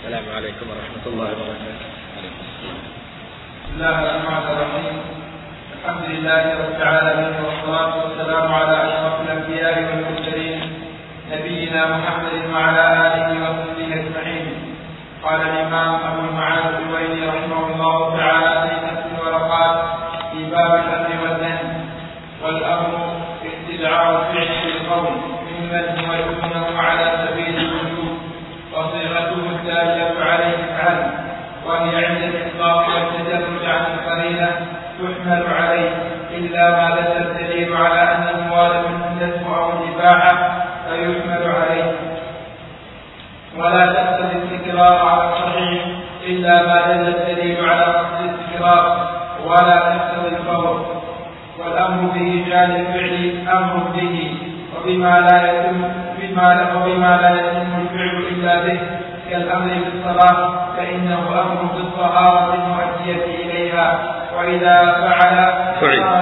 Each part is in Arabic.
السلام عليكم ورحمة الله وبركاته. بسم الله الرحمن الرحيم. الحمد لله رب العالمين، والصلاة والسلام على أشرف الأنبياء والمرسلين نبينا محمد وعلى آله وصحبه أجمعين. قال الإمام أبو المعالي الجويني رحمه الله تعالى في نفس الورقات في باب الأمر والنهي: والأمر استدعاء الفعل بالقول ممن هو دونه على سبيل الوجوب، وصيغته الدالة عليه افعل، وهي عند الإطلاق والتدرج عن القرينة تحمل عليه إلا ما دل الدليل على أنه وارد الندب أو الإباحة فيحمل عليه، ولا تقتضي التكرار على الصحيح إلا ما دل الدليل على قصد التكرار، ولا تقتضي الفور. والأمر بإيجاد الفعل أمر به، وبما لا يتم الفعل إلا به، كالأمر بالصلاة فإنه أمر بالطهارة المؤدية إليها، وإذا فعل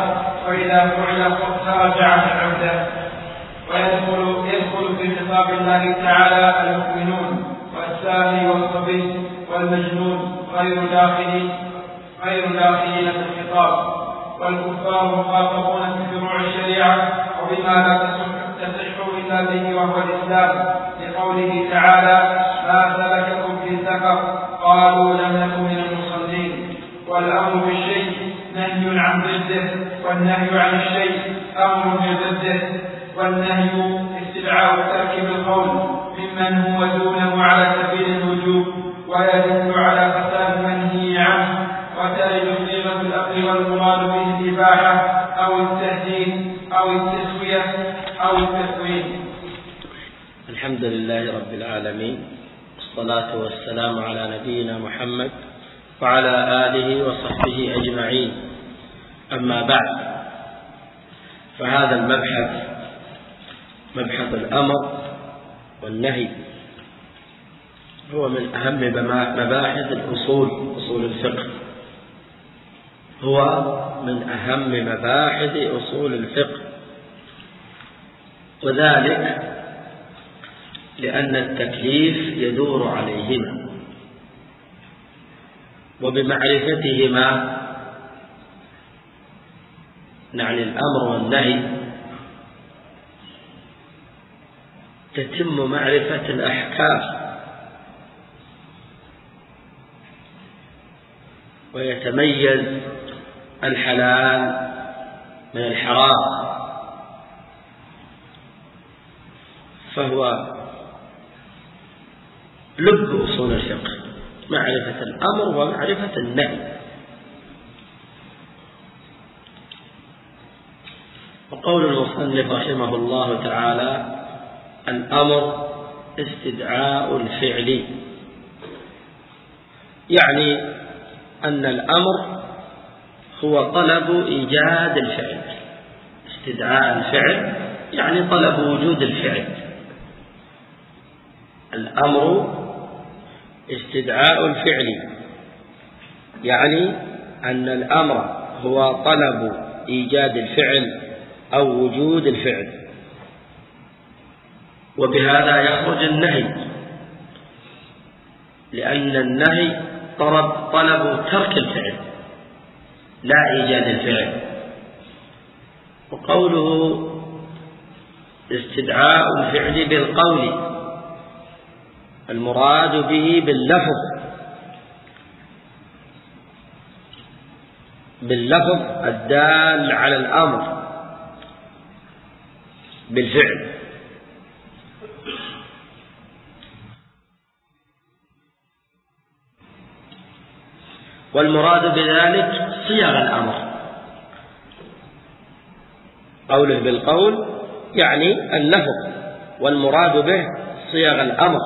خرج عن العمدة. ويدخل في خطاب الله تعالى المؤمنون والساهي والصبي والمجنون غير داخلين في الخطاب، والكفار مخاطبون في فروع الشريعة وبما لا تصح إلا به وهو الإسلام، لقوله تعالى: ما سلككم في سقر؟ قالوا لم نكن من المصلين. والأمر بالشيء نهي عن ضده، والنهي عن الشيء أمر بضده. والنهي استدعاء الترك بالقول ممن هو دونه على سبيل الوجوب، ويدل على فساد المنهي عنه، وترد صيغة الأمر والمراد به الإباحة أو التهديد أو التسوية أو التكوين. الحمد لله رب العالمين، والصلاة والسلام على نبينا محمد وعلى آله وصحبه أجمعين. أما بعد، فهذا المبحث مبحث الأمر والنهي هو من أهم مباحث أصول الفقه، هو من أهم مباحث أصول الفقه، وذلك لأن التكليف يدور عليهما، وبمعرفتهما نعني الأمر والنهي تتم معرفة الأحكام، ويتميز الحلال من الحرام، فهو لب أصول الفقه، معرفة الأمر ومعرفة النهي. وقول المصنف رحمه الله تعالى: الأمر استدعاء الفعل، يعني أن الأمر هو طلب إيجاد الفعل. استدعاء الفعل يعني طلب وجود الفعل. الأمر استدعاء الفعل يعني أن الأمر هو طلب إيجاد الفعل أو وجود الفعل. وبهذا يخرج النهي، لأن النهي طلب ترك الفعل لا إيجاد الفعل. وقوله استدعاء الفعل بالقول المراد به باللفظ الدال على الأمر بالفعل. والمراد بذلك صيغ الأمر. قوله بالقول يعني اللفظ، والمراد به صيغ الأمر.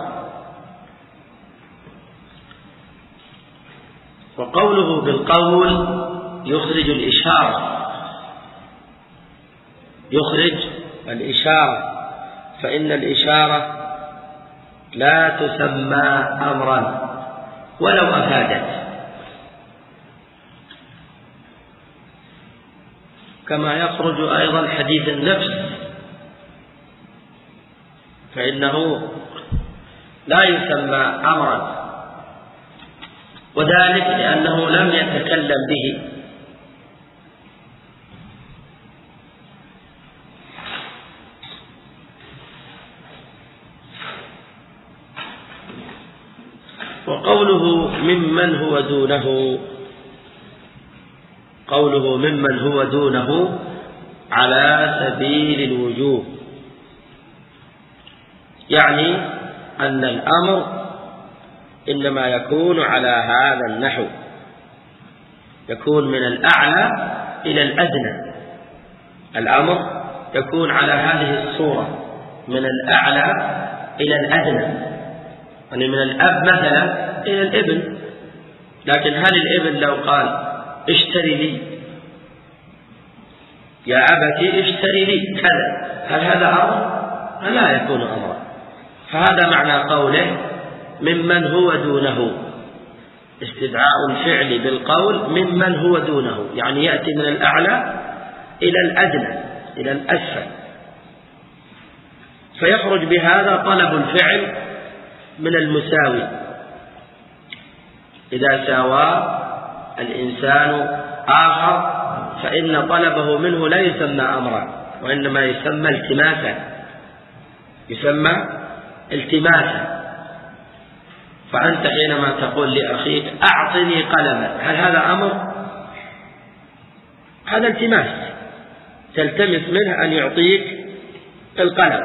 وقوله بالقول يخرج الإشارة، فإن الإشارة لا تسمى أمرا ولو أفادت، كما يخرج أيضا حديث النفس، فإنه لا يسمى أمرا وذلك لأنه لم يتكلم به. وقوله ممن هو دونه، قوله ممن هو دونه على سبيل الوجوب، يعني أن الأمر إنما يكون على هذا النحو، يكون من الأعلى إلى الأدنى. الأمر يكون على هذه الصورة، من الأعلى إلى الأدنى، يعني من الأب مثلا إلى الابن. لكن هل الابن لو قال اشتري لي يا أبتي اشتري لي كذا، هل هذا أمر؟ لا يكون أمرا. فهذا معنى قوله ممن هو دونه، استدعاء الفعل بالقول ممن هو دونه، يعني يأتي من الأعلى إلى الأدنى إلى الأسفل، فيخرج بهذا طلب الفعل من المساوي. إذا ساوى الإنسان آخر فإن طلبه منه لا يسمى أمرا، وإنما يسمى التماسا، يسمى التماسا. فأنت حينما تقول لأخيك أعطني قلما، هل هذا أمر؟ هذا التماس، تلتمس منه أن يعطيك القلم،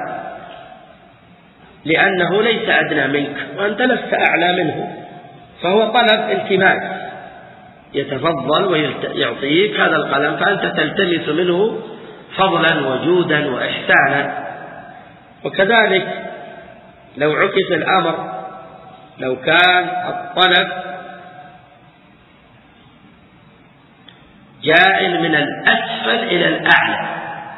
لأنه ليس أدنى منك وأنت لست أعلى منه، فهو طلب التماس، يتفضل ويعطيك هذا القلم، فأنت تلتمس منه فضلا وجودا وإحسانا. وكذلك لو عكس الأمر، لو كان الطلب جائل من الأسفل إلى الأعلى،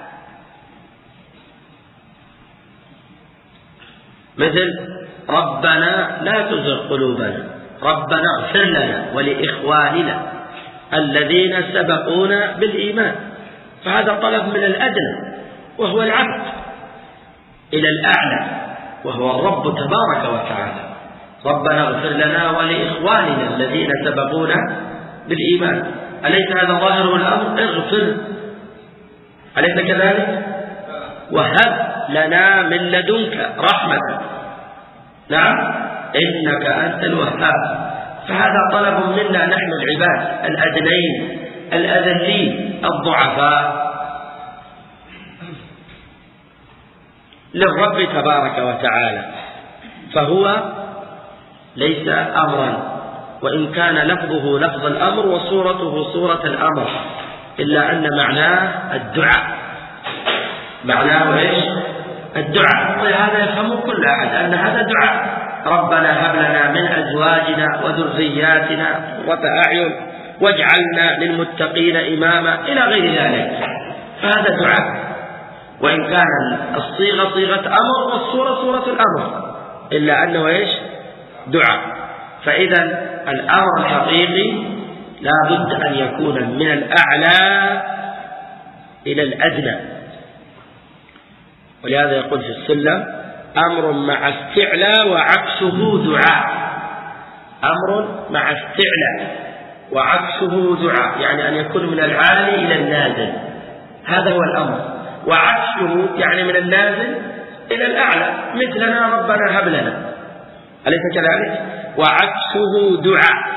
مثل ربنا لا تزغ قلوبنا، ربنا اغفر لنا ولإخواننا الذين سبقونا بالإيمان، فهذا طلب من الأدنى وهو العبد إلى الأعلى وهو الرب تبارك وتعالى. ربنا اغفر لنا ولإخواننا الذين سبقونا بالإيمان، أليس هذا ظاهره الأمر؟ اغفر، أليس كذلك؟ وهب لنا من لدنك رحمة، نعم إنك أنت الوهاب. فهذا طلب منا نحن العباد الأدنين الأذلين الضعفاء للرب تبارك وتعالى، فهو ليس أمرا، وإن كان لفظه لفظ الأمر وصورته صورة الأمر، إلا أن معناه الدعاء، معناه إيش؟ الدعاء. ولهذا يفهم كل أحد أن هذا دعاء، ربنا هب لنا من أزواجنا وذرياتنا قرة أعين واجعلنا للمتقين إماما إلى غير ذلك، فهذا دعاء، وإن كان الصيغة صيغة أمر والصورة صورة الأمر، إلا أنه إيش؟ دعاء. فإذا الأمر الحقيقي لا بد أن يكون من الأعلى إلى الأدنى، ولهذا يقول في السلم أمر مع استعلاء وعكسه دعاء، أمر مع استعلاء وعكسه دعاء، يعني أن يكون من العالي إلى النازل، هذا هو الأمر، وعكسه يعني من النازل إلى الأعلى، مثلنا ربنا هب لنا، أليس كذلك؟ وعكسه دعاء.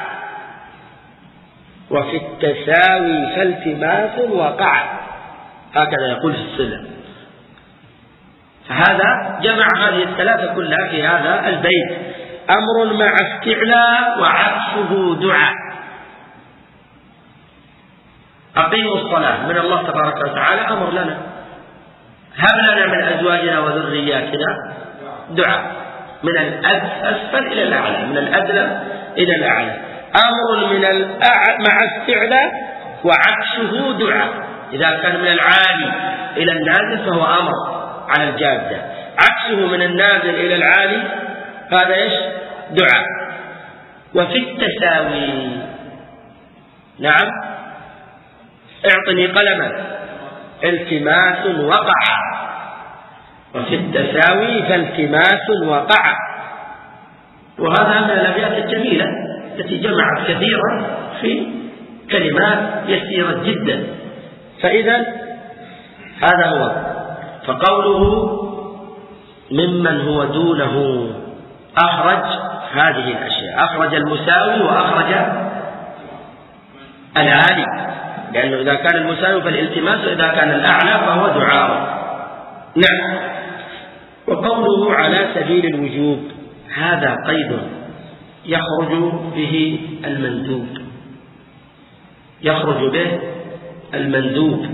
وفي التساوي فالتماس وقع، هكذا يقول في السلم. فهذا جمع هذه الثلاثة كلها في هذا البيت، أمر مع استعلاء وعكسه دعاء. أقيموا الصلاة من الله تبارك وتعالى أمر لنا، هب لنا من أزواجنا وذرياتنا دعاء، من الأسفل إلى الأعلى، من الأدنى إلى الأعلى، أمر من مع استعلاء وعكسه دعاء. إذا كان من العالي إلى النازل فهو أمر على الجادة، عكسه من النازل إلى العالي هذا إيش؟ دعاء. وفي التساوي، نعم اعطني قلما، التماس وقع، وفي التساوي فالتماس وقع. وهذا من الأبيات الجميلة التي جمعت كثيرا في كلمات يسيرة جدا. فإذا هذا هو. فقوله ممن هو دونه أخرج هذه الأشياء، أخرج المساوي وأخرج العالي، لأنه إذا كان المساوي فالالتماس، وإذا كان الأعلى فهو دعاء. نعم. وقوله على سبيل الوجوب هذا قيد يخرج به المندوب، يخرج به المندوب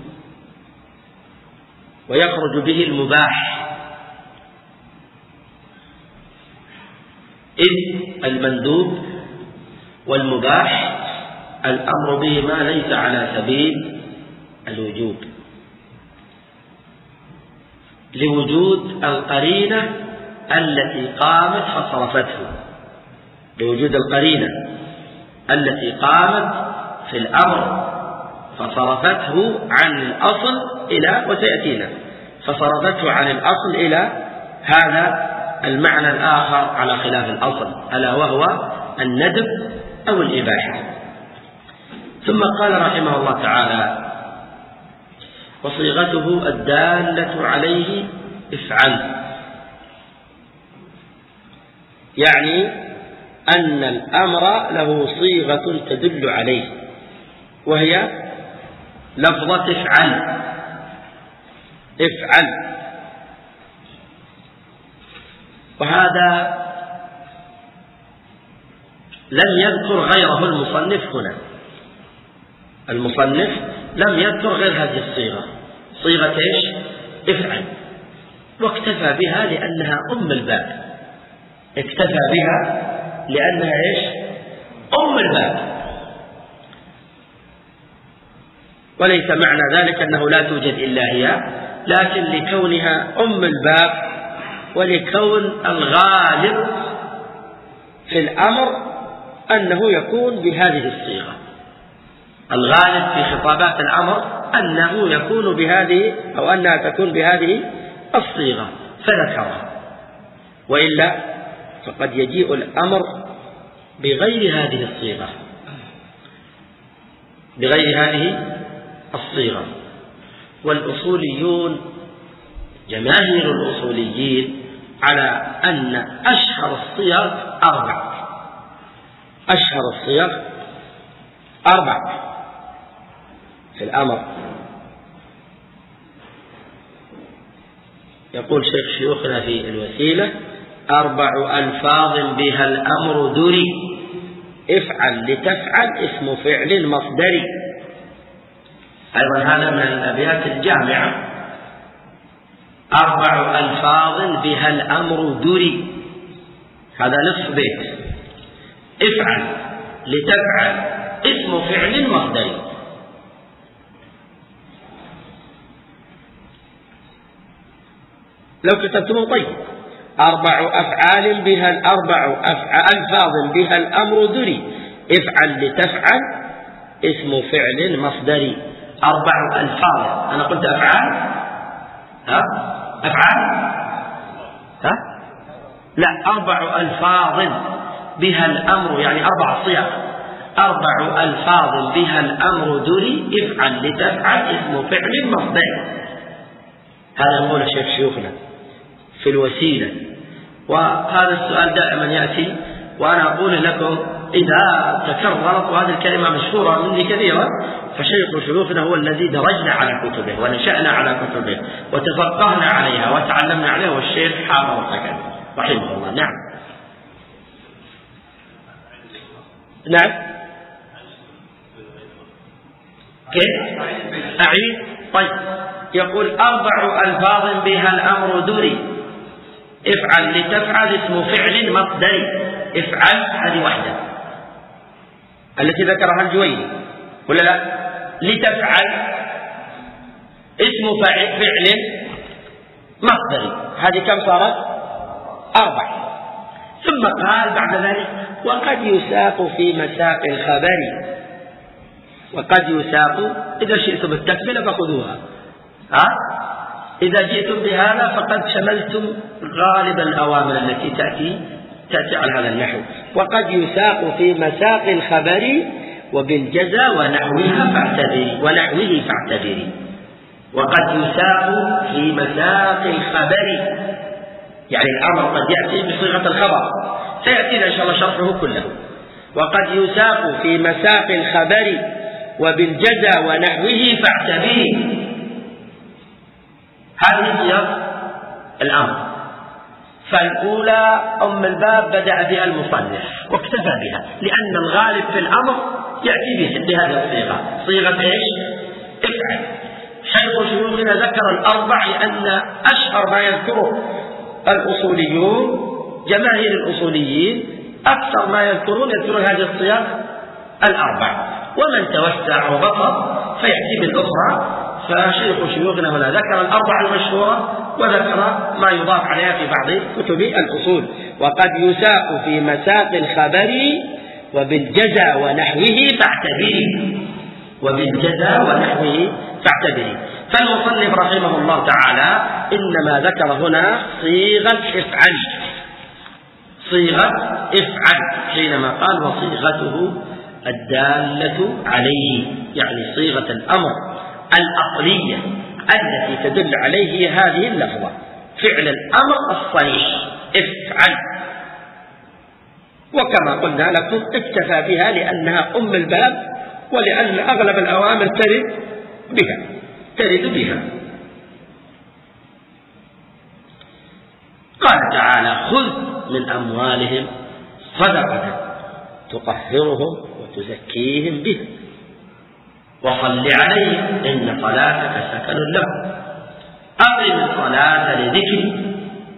ويخرج به المباح، إذ المندوب والمباح الأمر بهما ليس على سبيل الوجوب، لوجود القرينة التي قامت فصرفته، لوجود القرينة التي قامت في الأمر فصرفته عن الأصل إلى، وسيأتينا، فصرفته عن الأصل إلى هذا المعنى الآخر على خلاف الأصل، ألا وهو الندب أو الإباحة. ثم قال رحمه الله تعالى: وصيغته الدالة عليه افعل، يعني أن الأمر له صيغة تدل عليه، وهي لفظة افعل، افعل. وهذا لم يذكر غيره المصنف هنا، المصنف لم يذكر غير هذه الصيغة، صيغة ايش؟ افعل، واكتفى بها لأنها أم الباب، اكتفى بها لأنها ايش؟ أم الباب، وليس معنى ذلك أنه لا توجد إلا هي، لكن لكونها أم الباب ولكون الغالب في الأمر أنه يكون بهذه الصيغة، الغالب في خطابات الأمر أنه يكون بهذه أو أنها تكون بهذه الصيغة فذكرها، وإلا فقد يجيء الأمر بغير هذه الصيغة، بغير هذه الصيغة. والأصوليون جماهير الأصوليين على أن أشهر الصيغ أربع، أشهر الصيغ أربع في الأمر. يقول شيخ شيوخنا في الوسيلة: 4 ألفاظ بها الأمر دري، افعل لتفعل اسم فعل مصدري. أيضا هذا من الأبيات الجامعة: 4 ألفاظ بها الأمر دري، هذا نصف بيت، افعل لتفعل اسم فعل مصدري. لو كتبتمه طيب: 4 أفعال بها 4 ألفاظ بها الأمر دري، افعل لتفعل اسم فعل مصدري. 4 ألفاظ، أنا قلت أفعال، ها؟ أفعال، ها؟ لا، 4 ألفاظ بها الأمر، يعني 4 صيغ، 4 ألفاظ بها الأمر دري، افعل لتفعل اسم فعل مصدري. هذا يقول الشيخ شيوخنا في الوسيلة. وهذا السؤال دائما يأتي، وأنا أقول لكم إذا تكررت، وهذه الكلمة مشهورة مني كثيرا، فشيخ شيوخنا هو الذي درجنا على كتبه ونشأنا على كتبه وتفقهنا عليها وتعلمنا عليها، والشيخ حافظ سكن رحمه الله. نعم نعم. كيف أعيد؟ طيب، يقول 4 ألفاظ بها الأمر دري، افعل لتفعل اسم فعل مصدري. افعل هذه واحدة التي ذكرها الجويني ولا لا؟ لتفعل اسم فعل مصدري، هذه كم صارت؟ 4. ثم قال بعد ذلك: وقد يساق في مساق الخبر، وقد يساق، إذا شئتم التكملة فخذوها، إذا جئتم بهذا فقد شملتم غالب الأوامر التي تأتي على هذا النحو. وقد يساق في مساق الخبر وبالجزا ونحوه فاعتبري. وقد يساق في مساق الخبر، يعني الأمر قد يأتي بصيغة الخبر، سيأتينا إن شاء الله شرحه كله. وقد يساق في مساق الخبر وبالجزا ونحوه فاعتبري. هذه صيغ الأمر. فالأولى أم الباب بدأ بها المصنف واكتفى بها، لأن الغالب في الأمر يأتي بهذه الصيغة، صيغة إيش؟ افعل. شيخ شيوخنا ذكر الأربع لأن أشهر ما يذكره الأصوليون، جماهير الأصوليين أكثر ما يذكرون هذه الصيغ الأربع، ومن توسع وبطل فيأتي بالأخرى. فشيخ شيوخنا هنا ذكر الأربع المشهورة وذكر ما يضاف عليها في بعض كتب الأصول. وقد يساق في مساق الخبر وبالجزا ونحوه فاعتبري. فالمصنف رحمه الله تعالى إنما ذكر هنا صيغة افعل حينما قال وصيغته الدالة عليه، يعني صيغة الأمر الأصلية التي تدل عليه هذه اللفظة، فعل الأمر الصريح افعل. وكما قلنا لكم اكتفى بها لأنها أم الباب، ولأن أغلب الأوامر ترد بها. قال تعالى خذ من أموالهم صدقة تطهرهم وتزكيهم بها وصل عليهم إن صلاتك سكن لهم أقم الصلاة لذكري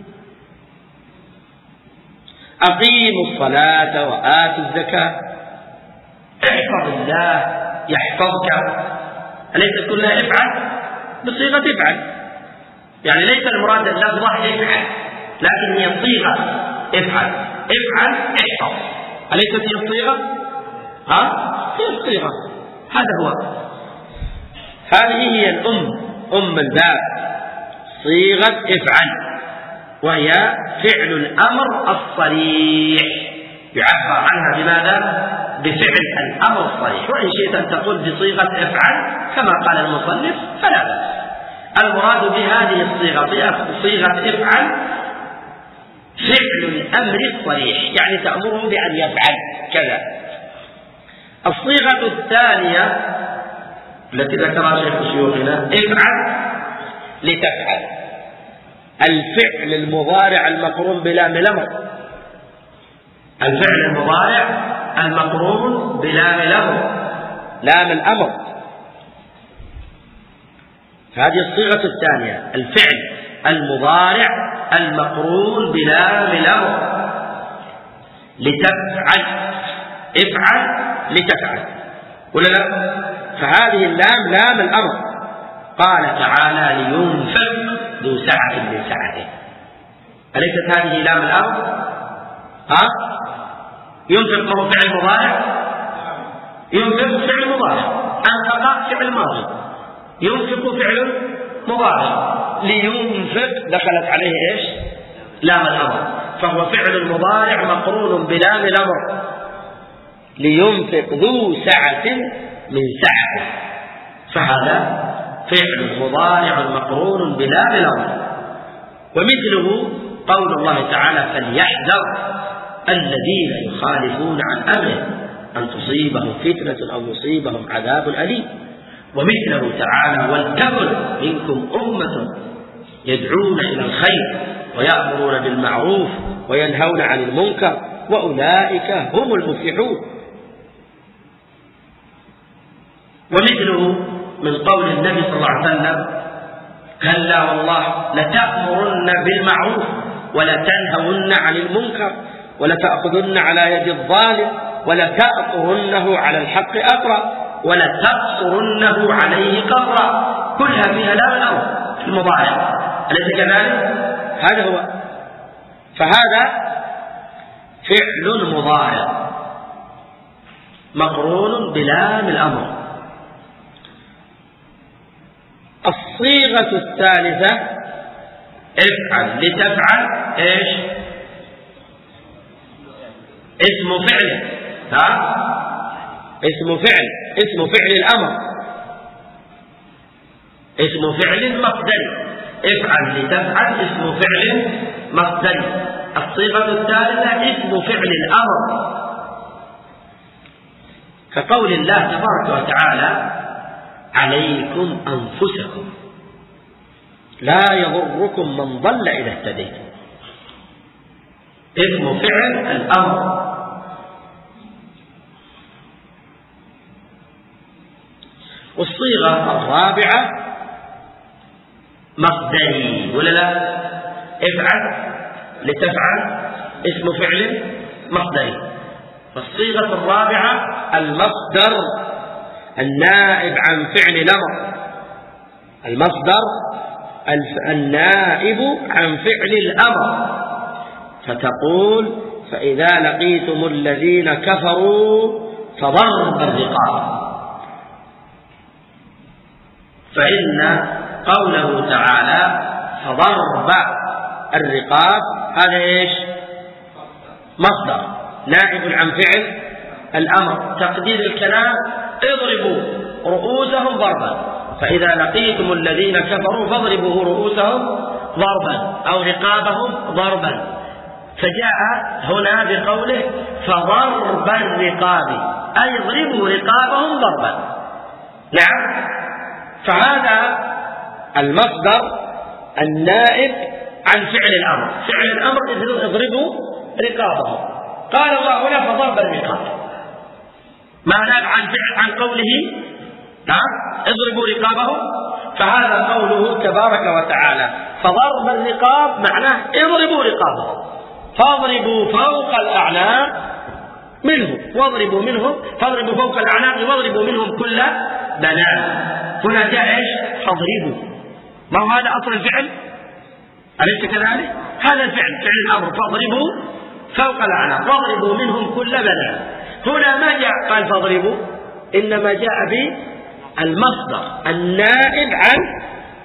أقيموا الصلاة وآتوا الزكاة احفظ الله يحفظك. أليست كلها افعل بصيغة افعل؟ يعني ليس المراد اللفظة افعل، لكن هي الصيغة افعل احفظ. أليست هي الصيغة؟ هي الصيغة. هذا هو، هذه هي أم الباب، صيغة افعل، وهي فعل الأمر الصريح، يعبر عنها بماذا؟ بفعل الأمر الصريح. وإن شئت أن تقول بصيغة افعل كما قال المصنف فلا بأس. المراد بهذه الصيغة صيغة افعل فعل الأمر الصريح، يعني تأمره بأن يفعل كذا. الصيغة الثانية التي ذكرها شيخ شيوخنا افعل لتفعل، الفعل المضارع المقرون بلام الأمر، الفعل المضارع المقرون بلام الأمر، لام الأمر. هذه الصيغة الثانية، الفعل المضارع المقرون بلام الأمر لتفعل، افعل لتفعل ولا لا؟ فهذه اللام لام الأمر. قال تعالى لينفق ذو سعة من سعته، أليست هذه لام الأمر؟ ينفق له فعل مضارع، ينفق فعل مضارع، أنفق فعل ماضي، ينفق فعل مضارع، لينفق دخلت عليه إيش؟ لام الأمر، فهو فعل مضارع مقرون بلام الأمر، لينفق ذو سعة من سعته، فهذا فعل مضارع مقرون بلام الأمر. ومثله قول الله تعالى فليحذر الذين يخالفون عن أمره أن تصيبهم فتنة أو يصيبهم عذاب أليم. ومثله تعالى ولتكن منكم أمة يدعون إلى الخير ويأمرون بالمعروف وينهون عن المنكر وأولئك هم المفلحون. ومثله من قول النبي صلى الله عليه وسلم كلا والله لتأمرن بالمعروف ولتنهون عن المنكر ولتأخذن على يد الظالم ولتأطرنه على الحق أطرا ولتقصرنه عليه قطرا، كلها فيها لام الأمر المضارع، أليس كذلك؟ هذا هو. فهذا فعل مضارع مقرون بلام الأمر. الصيغة الثالثة افعل لتفعل ايش؟ اسم فعل، اسم فعل الأمر، اسم فعل مصدري، افعل لتفعل اسم فعل مصدري. الصيغة الثالثة اسم فعل الأمر، كقول الله تبارك وتعالى عليكم أنفسكم لا يضركم من ضل إذا اهتديتم، اسم فعل الأمر. والصيغة الرابعة مصدري ولا لا؟ افعل لتفعل اسم فعل مصدري. فالصيغة الرابعة المصدر النائب عن فعل الأمر، المصدر النائب عن فعل الأمر. فتقول فإذا لقيتم الذين كفروا فضرب الرقاب، فإن قوله تعالى فضرب الرقاب هذا ايش؟ مصدر نائب عن فعل الأمر. تقدير الكلام اضربوا رؤوسهم ضربا، فإذا لقيتم الذين كفروا فاضربوا رؤوسهم ضربا أو رقابهم ضربا. فجاء هنا بقوله فضرب الرقاب أي اضربوا رقابهم ضربا. نعم، فهذا المصدر النائب عن فعل الأمر، فعل الأمر اضربوا رقابهم. قال الله هنا فضرب الرقاب، ما ناب عن قوله نعم اضربوا رقابهم، فهذا قوله تبارك وتعالى فضرب الرقاب معناه اضربوا رقابهم، فاضربوا فوق الأعناق منهم واضربوا منهم، فاضربوا فوق الأعناق واضربوا منهم كل بنان. هنا جاء ايش؟ فاضربوا، ما هو هذا أصل الفعل؟ أليس كذلك؟ هذا الفعل فعل الأمر، فاضربوا فوق الأعناق واضربوا منهم كل بنان. هنا ما جاء قال فاضربوا، إنما جاء بالمصدر النائب عن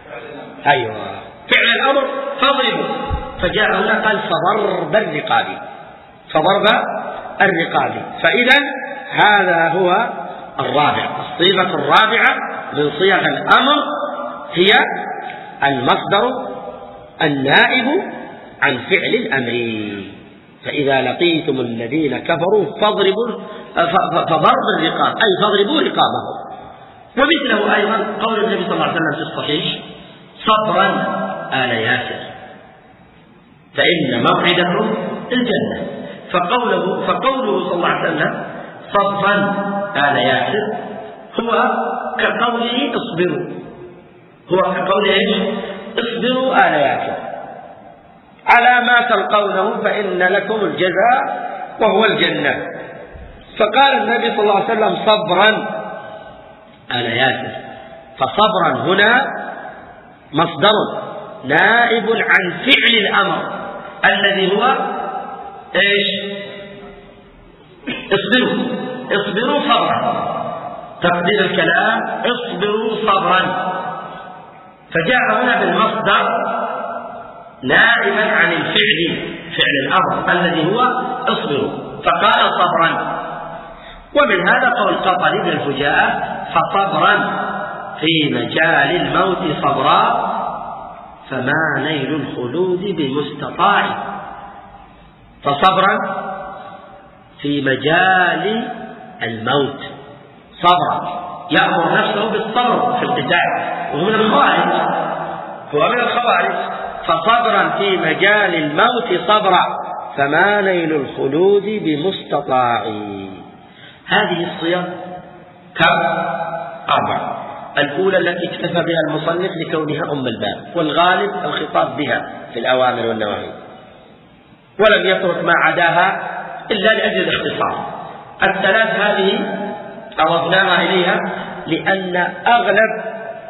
فعل الأمر فاضربوا، فجاء هنا قال فضرب الرقاب، فضرب الرقاب. فإذا هذا هو الرابع. الصيغة الرابعة من صيغ الأمر هي المصدر النائب عن فعل الأمر. فإذا لقيتم الذين كفروا فضرب الرقاب أي فاضربوا رقابهم. ومثله أيضا قول النبي صلى الله عليه وسلم في الصحيح صبرا آل ياسر فإن موعدكم الجنة. فقوله صلى الله عليه وسلم صبرا آل ياسر هو كقوله اصبروا، هو كقوله اصبروا آل ياسر على ما تلقونه فإن لكم الجزاء وهو الجنة. فقال النبي صلى الله عليه وسلم صبرا آل ياسر، فصبرا هنا مصدر نائب عن فعل الأمر الذي هو ايش؟ اصبروا صبرا، تقدير الكلام اصبروا صبرا. فجاء هنا بالمصدر نائبا عن الفعل فعل الأمر الذي هو اصبروا، فقال صبرا. ومن هذا قول قطري بن الفجاءة فصبرا في مجال الموت صبرا فما نيل الخلود بمستطاع. فصبرا في مجال الموت صبرا، يأمر نفسه بالصبر في القتال، وهو من الخوارج. فصبرا في مجال الموت صبرا فما نيل الخلود بمستطاع. هذه الصيغ كم؟ 4. الأولى التي اكتفى بها المصنف لكونها أم الباب، والغالب الخطاب بها في الأوامر والنواهي، ولم يترك ما عداها إلا لأجل الاختصار. 3 هذه أضفناها إليها لأن أغلب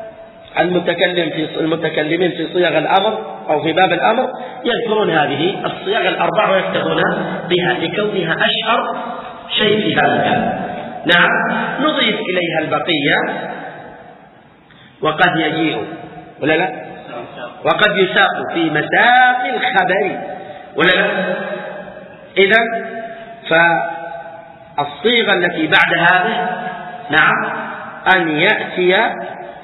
المتكلمين في صيغ الأمر أو في باب الأمر يذكرون هذه الصيغ 4 ويفتحون بها لكونها أشهر شيء في هذا الباب. نعم، نضيف إليها البقية وقد يجيء ولا لا، وقد يساق في مساق الخبر ولا لا. إذن فالصيغة التي بعد هذه نعم أن يأتي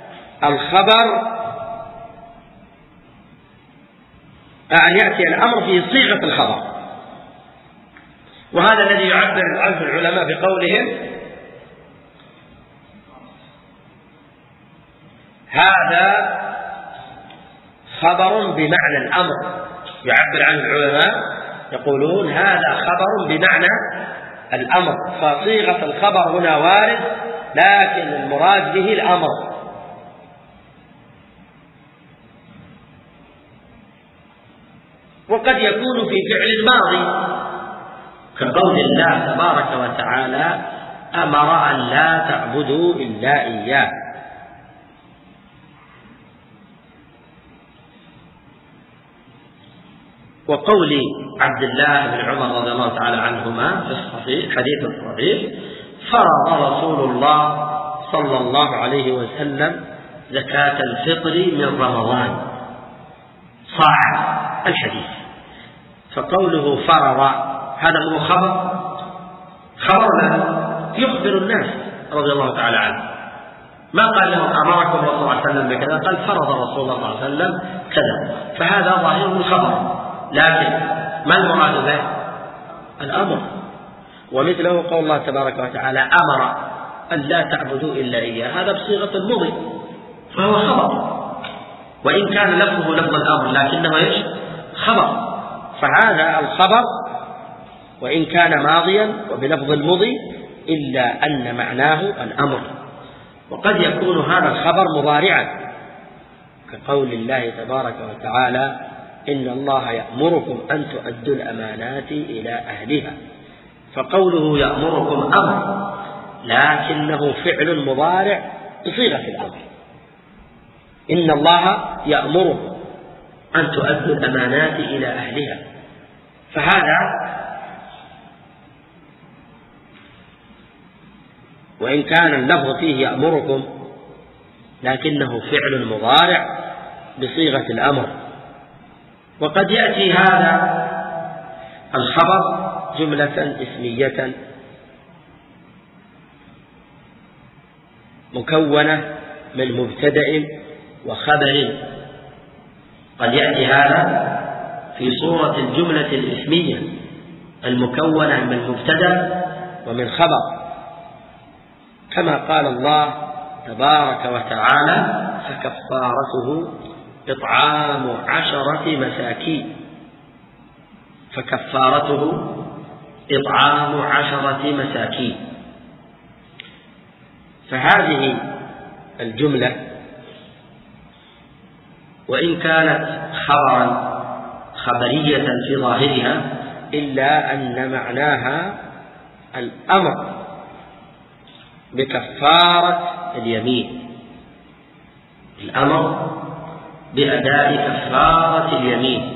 الأمر في صيغة الخبر، وهذا الذي يعبر عنه العلماء بقولهم هذا خبر بمعنى الأمر. يعبر عنه العلماء يقولون هذا خبر بمعنى الأمر، فصيغة الخبر هنا وارد لكن المراد به الأمر. وقد يكون في فعل الماضي كقول الله تبارك وتعالى أمر أن لا تعبدوا إلا إياه. وقول عبد الله بن عمر رضي الله تعالى عنهما في الصحيح حديث الصحيح فرض رسول الله صلى الله عليه وسلم زكاة الفطر من رمضان صاع الحديث. فقوله فرض هذا هو خبر يخبر الناس رضي الله تعالى عنه، ما قال لهم أمركم رسول الله صلى الله عليه وسلم بكذا، قال فرض رسول الله صلى الله عليه وسلم كذا، فهذا ظاهر الخبر، لكن ما المراد به؟ الأمر. ومثله قول الله تبارك وتعالى أمر أن لا تعبدوا إلا إياه، هذا بصيغة المضي فهو خبر، وإن كان لفظه لفظ الأمر لكنه إيش؟ خبر. فهذا الخبر وإن كان ماضيا وبلفظ المضي إلا أن معناه الأمر. وقد يكون هذا الخبر مضارعا كقول الله تبارك وتعالى إن الله يأمركم أن تؤدوا الأمانات إلى أهلها، فقوله يأمركم أمر لكنه فعل مضارع بصيغة الأمر، إن الله يأمركم أن تؤدوا الأمانات إلى أهلها، فهذا وإن كان اللفظ فيه يأمركم لكنه فعل مضارع بصيغة الأمر. وقد يأتي هذا الخبر جملة اسمية مكونة من مبتدأ وخبر، قد يأتي هذا في صورة الجملة الاسمية المكونة من مبتدأ ومن خبر، كما قال الله تبارك وتعالى فكفارته إطعام 10 مساكين، فكفارته إطعام 10 مساكين. فهذه الجملة وإن كانت خبرية في ظاهرها إلا أن معناها الأمر بكفارة اليمين، الأمر بأداء كفارة اليمين،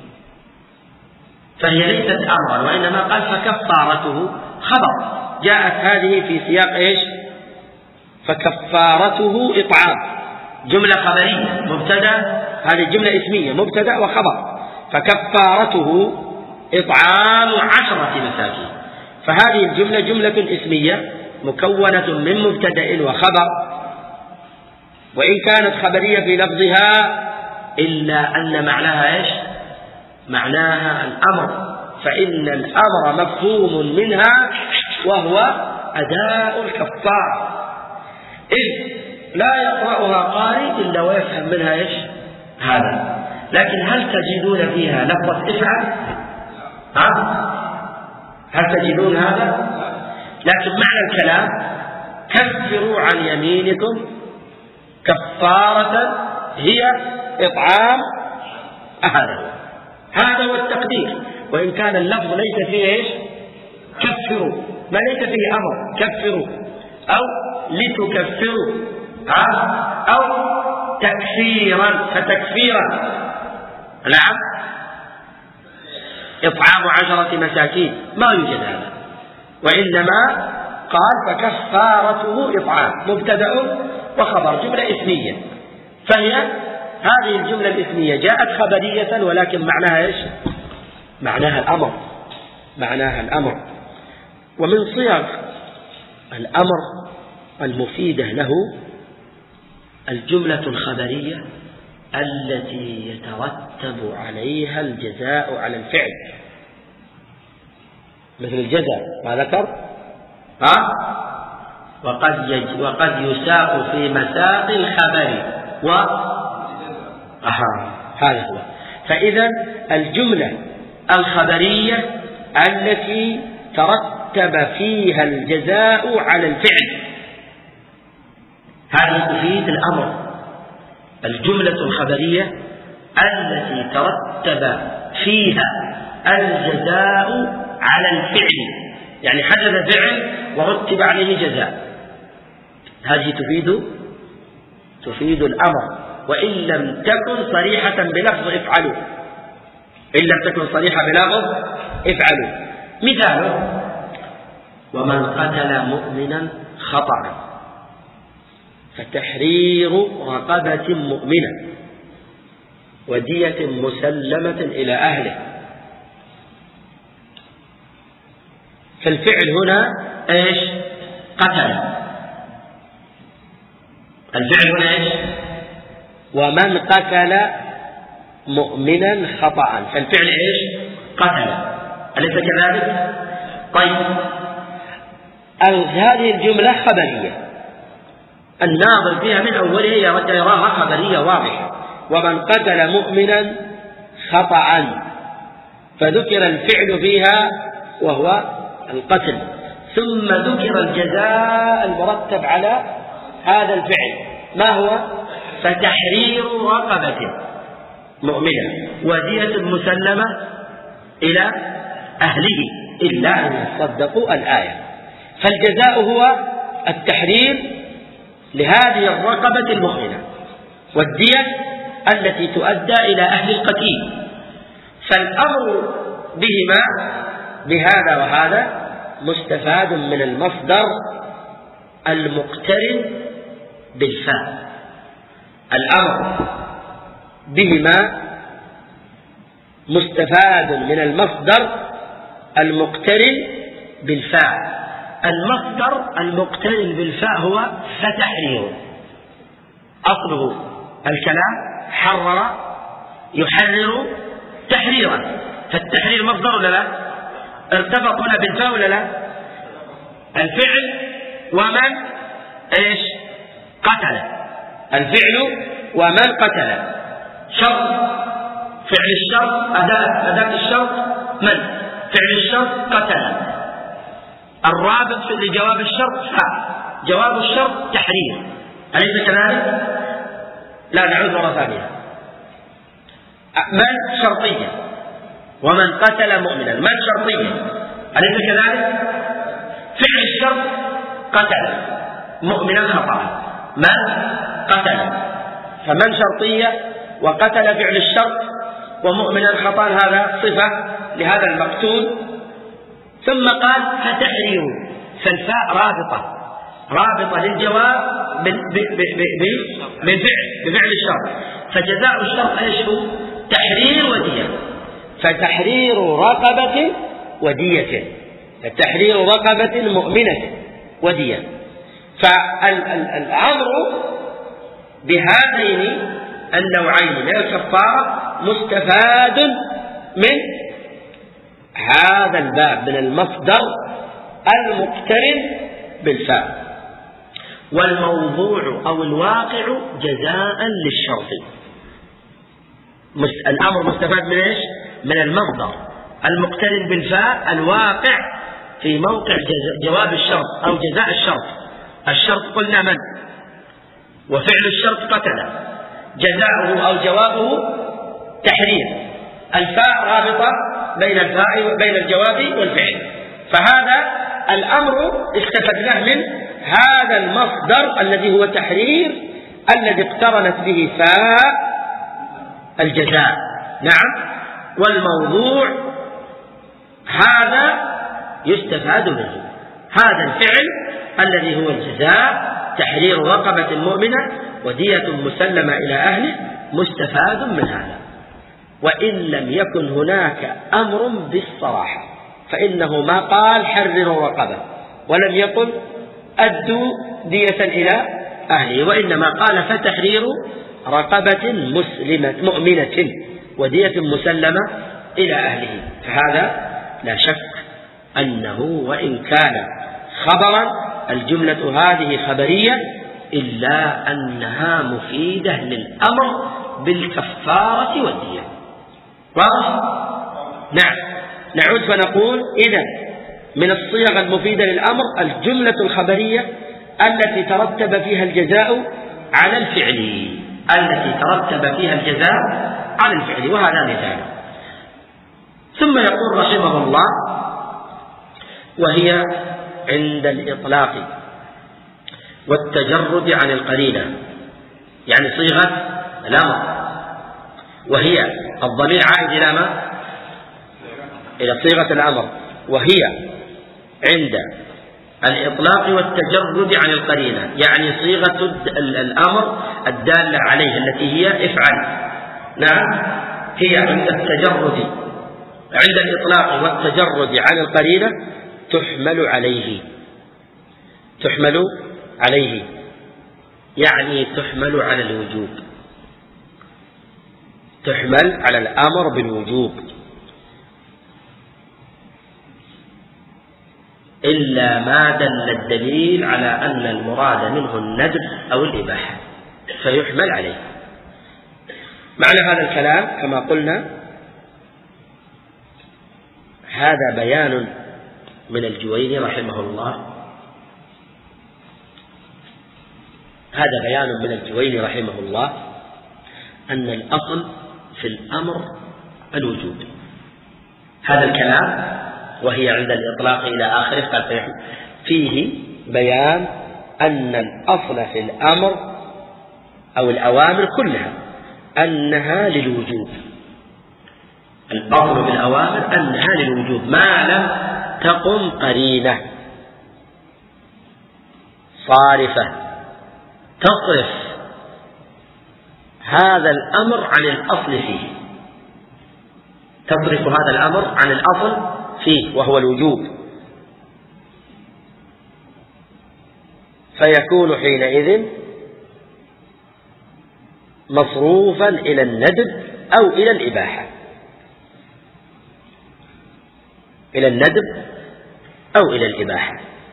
فهي ليست أمرا وإنما قال فكفارته خبر، جاءت هذه في سياق إيش؟ فكفارته إطعام، جملة خبرية مبتدأ، هذه جملة اسمية مبتدأ وخبر، فكفارته إطعام 10 مساكين، فهذه الجملة جملة اسمية مكونة من مبتدأ وخبر، وإن كانت خبرية في لفظها إلا أن معناها إيش؟ معناها الأمر، فإن الأمر مفهوم منها وهو أداء الكفارة، إذ لا يقرأها قارئ إلا ويفهم منها إيش؟ هذا. لكن هل تجدون فيها لفظة افعل؟ هل تجدون هذا؟ لكن معنى الكلام كفروا عن يمينكم كفارة هي إطعام هذا هو التقدير، وإن كان اللفظ ليس فيه إيش؟ كفروا، ما ليس فيه أمر، كفروا أو لتكفروا أو تكفيرا فتكفيرا، نعم إطعام 10 مساكين ما يوجد هذا، وإنما قال فكفارته إطعام مبتدأ وخبر، جملة اسمية، فهي هذه الجملة الاسمية جاءت خبرية ولكن معناها إيش؟ معناها الأمر، ومن صيغ الأمر المفيدة له الجملة الخبرية التي يترتب عليها الجزاء على الفعل، مثل الجزاء ما ذكر وقد يساق في مساق الخبر هذا هو. فإذا الجملة الخبرية التي ترتب فيها الجزاء على الفعل هذه تفيد الأمر. الجملة الخبرية التي ترتب فيها الجزاء على الفعل، يعني حدث فعل ورتب عليه جزاء، هذه تفيد الأمر، وإن لم تكن صريحة بلفظ افعلوا، إن لم تكن صريحة بلفظ افعلوا. مثاله: ومن قتل مؤمنا خطأ فتحرير رقبة مؤمنة ودية مسلمة إلى أهله. فالفعل هنا إيش؟ قتل. الفعل هنا إيش؟ ومن قتل مؤمنا خطأ، فالفعل إيش؟ قتل، أليس كذلك؟ طيب، هذه الجملة خبرية الناظر فيها من أولها يراها خبرية واضحة. ومن قتل مؤمنا خطأ، فذكر الفعل فيها وهو القتل، ثم ذكر الجزاء المرتب على هذا الفعل، ما هو؟ فتحرير رقبة مؤمنة ودية مسلمة إلى أهله إلا أن يصدقوا الآية. فالجزاء هو التحرير لهذه الرقبة المؤمنة والدية التي تؤدى إلى أهل القتيل. فالأمر بهما بهذا وهذا مستفاد من المصدر المقترن بالفاء. الأمر بهما مستفاد من المصدر المقترن بالفاء. المصدر المقترن بالفاء هو فتحرير، أصله الكلام حرر يحرر تحريرا، فالتحرير مصدر ولا لا؟ ارتبط هنا بالفاء ولا لا؟ الفعل ومن ايش؟ قتل. الفعل ومن قتل شرط، فعل الشرط أداة الشرط من؟ فعل الشرط قتل. الرابط لجواب الشرط فاء، جواب الشرط تحرير، أليس كذلك؟ لا، نعود مرة ثانية. من شرطية، ومن قتل مؤمنا، من شرطية، أليس كذلك؟ فعل الشرط قتل مؤمنا خطأ، من قتل، فمن شرطية وقتل فعل الشرط ومؤمنا خطأ، هذا صفة لهذا المقتول. ثم قال فتحرير، فالفاء رابطة للجواب بفعل الشرط، فجزاء الشرط ايش هو؟ تحرير ودية، فتحرير رقبة ودية، فتحرير رقبة مؤمنة ودية. فالأمر بهذين النوعين من الكفارة مستفاد من هذا الباب من المصدر المقترن بالفاء. والموضوع أو الواقع جزاء للشرط. الأمر مستفاد من إيش؟ من المصدر المقترن بالفاء الواقع في موقع جواب الشرط أو جزاء الشرط. الشرط قلنا من؟ وفعل الشرط قتل، جزاؤه أو جوابه تحرير، الفاء رابطة بين الجواب والفعل. فهذا الأمر استفدناه من هذا المصدر الذي هو تحرير، الذي اقترنت به فاء الجزاء. نعم. والموضوع هذا يستفاد منه، هذا الفعل الذي هو الجزاء تحرير رقبة مؤمنة ودية مسلمة إلى أهله مستفاد من هذا، وإن لم يكن هناك أمر بالصراحة. فإنه ما قال حرروا رقبة، ولم يقل أدوا دية إلى أهله، وإنما قال فتحرير رقبة مسلمة مؤمنة ودية مسلمة إلى أهله. فهذا لا شك أنه وإن كان خبرا الجملة هذه خبرية إلا أنها مفيدة للأمر بالكفارة والدية. واضح؟ نعم. نعود فنقول إذن من الصيغ المفيدة للأمر الجملة الخبرية التي ترتب فيها الجزاء على الفعل، وهذا مثال. ثم يقول رحمه الله: وهي عند الإطلاق والتجرد عن القرينة، يعني صيغة الأمر، وهي الضمير عائد إلى ما؟ إلى صيغة الأمر، وهي عند الإطلاق والتجرد عن القرينة، يعني صيغة الأمر الدالة عليه التي هي افعل. نعم، هي عند التجرد، عند الإطلاق والتجرد عن القرينة تحمل عليه، يعني تحمل على الوجوب، تحمل على الأمر بالوجوب، إلا ما دل الدليل على أن المراد منه الندب أو الإباحة فيحمل عليه. معنى هذا الكلام كما قلنا هذا بيان من الجويني رحمه الله، أن الأصل في الأمر الوجوب. هذا الكلام وهي عند الإطلاق إلى آخره قال فيه بيان أن الأصل في الأمر أو الأوامر كلها أنها للوجوب. الأصل في الأوامر أنها للوجوب ما لم تقم قرينة صارفة تصرف هذا الأمر عن الأصل فيه، تصرف هذا الأمر عن الأصل فيه وهو الوجوب، فيكون حينئذ مصروفا إلى الندب أو إلى الإباحة، إلى الندب أو إلى الإباحة.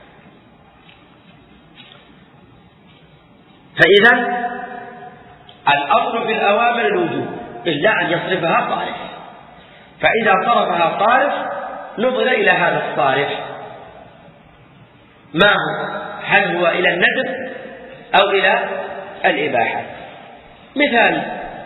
فإذا الأصل في الأوامر الوجوب إلا أن يصرفها صارف، فإذا صرفها صارف نظر إلى هذا الصارف ما هو، هل هو إلى الندب أو إلى الإباحة. مثال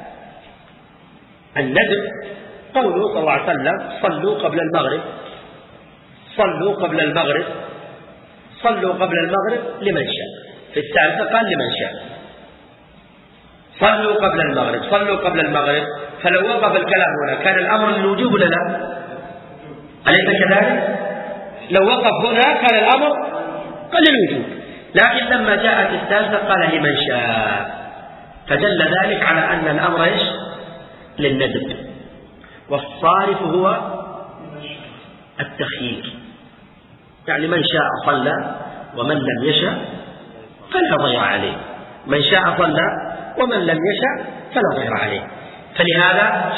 الندب قوله صلى الله عليه وسلم: صلوا قبل المغرب، صلوا قبل المغرب، صلوا قبل المغرب لمن شاء. في الثالثة قال لمن شاء. صلوا قبل المغرب، صلوا قبل المغرب، فلو وقف الكلام هنا كان الأمر للوجوب ولا لا؟ أليس كذلك؟ لو وقف هنا كان الأمر قال للوجوب، لكن لما جاءت الثالثة قال لمن شاء، فدل ذلك على أن الأمر إيش؟ للندب. والصارف هو التخيير، يعني من شاء صلى ومن لم يشاء فلا ضير عليه، من شاء صلى ومن لم يشاء فلا ضير عليه. فلهذا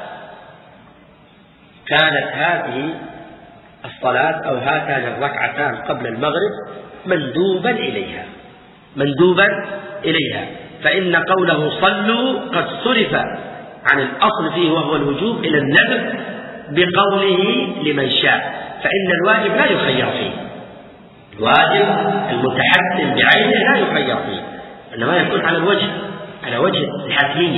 كانت هذه الصلاة أو هاتان الركعتان قبل المغرب مندوبا إليها، فإن قوله صلوا قد صرف عن الأصل فيه وهو الوجوب إلى الندب بقوله لمن شاء، فإن الواجب لا يخير فيه، الواجب المتحتم بعينه لا يخير فيه، إنما يكون على وجه الحتمية.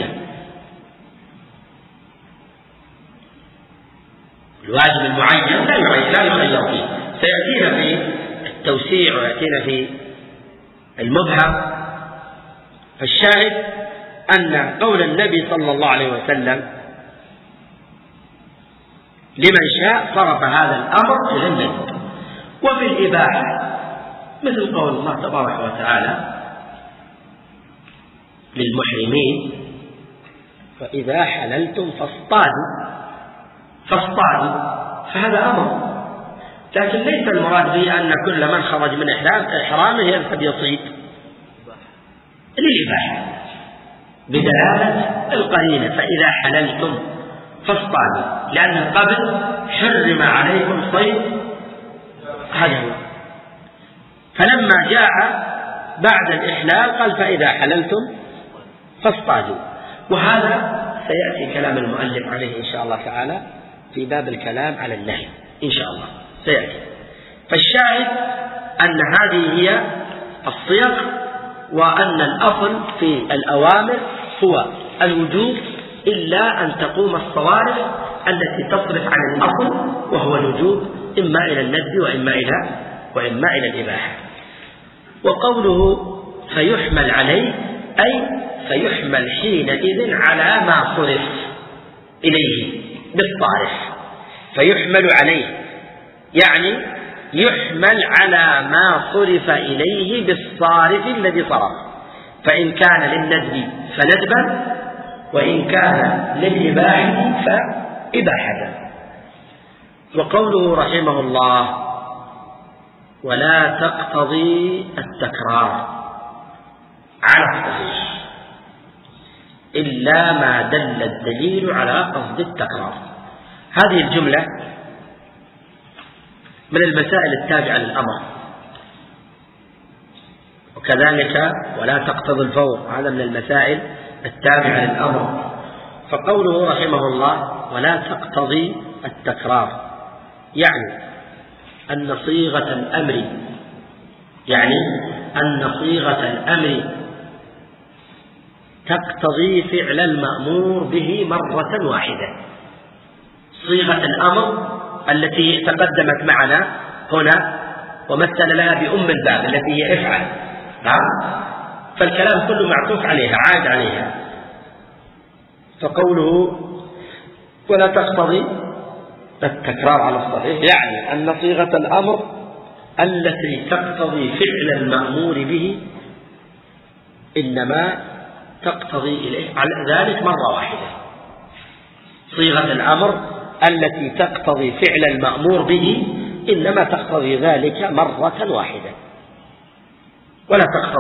الواجب المعين لا يخير فيه، سيأتينا في التوسيع ويأتينا في المبهم. فالشاهد أن قول النبي صلى الله عليه وسلم لمن شاء صرف هذا الأمر إلى الندب. وفي الإباحة مثل قول الله تبارك وتعالى للمحرمين: فإذا حللتم فاصطادوا، فهذا أمر لكن ليس المراد به أن كل من خرج من إحرامه يذهب يصيد للإباحة بدلالة القرينة فإذا حللتم فاصطادوا، لأن قبل حرم عليكم صيد هذا هو، فلما جاء بعد الإحلال قال فإذا حللتم فاصطادوا. وهذا سيأتي كلام المؤلف عليه إن شاء الله تعالى في باب الكلام على النهي إن شاء الله سيأتي. فالشاهد أن هذه هي الصيغ، وأن الأصل في الأوامر هو الوجوب إلا أن تقوم الصوارف التي تصرف عن الأصل وهو الوجوب إما إلى الندب وإما إلى الإباحة. وقوله فيحمل عليه أي فيحمل حينئذ على ما صرف إليه بالصارف، فيحمل عليه يعني يحمل على ما صرف إليه بالصارف الذي صرف، فإن كان للندب فندبا وإن كان للإباحة فإباحة. وقوله رحمه الله ولا تقتضي التكرار على الصحيح إلا ما دل الدليل على قصد التكرار. هذه الجملة من المسائل التابعة للأمر، وكذلك ولا تقتضي الفور هذا من المسائل التابعة للأمر. فقوله رحمه الله ولا تقتضي التكرار يعني أن صيغة الأمر تقتضي فعل المأمور به مرة واحدة. صيغة الأمر التي تقدمت معنا هنا ومثل لها بأم الباب التي هي افعل، فالكلام كله معطوف عليها عاد عليها. فقوله ولا تقتضي التكرار على الصحيح يعني أن صيغة الأمر التي تقتضي فعل المأمور به إنما تقتضي إليه على ذلك مرة واحدة. صيغة الأمر التي تقتضي فعل المأمور به إنما تقتضي ذلك مرة واحدة ولا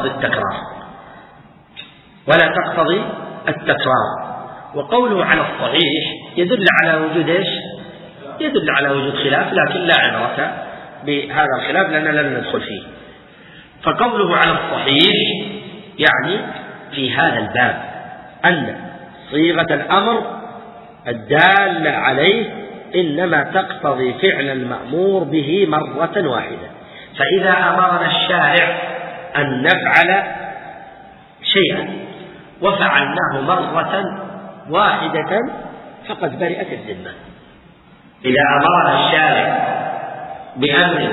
تقتضي التكرار. وقوله على الصحيح يدل على وجود ايش؟ يدل على وجود خلاف، لكن لا عبرة بهذا الخلاف لأننا لن ندخل فيه. فقوله على الصحيح يعني في هذا الباب أن صيغة الأمر الدالة عليه إنما تقتضي فعل المأمور به مرة واحدة. فإذا أمرنا الشارع أن نفعل شيئا وفعلناه مرة واحدة فقد برئت الذمة. إذا أمرنا الشارع بأمر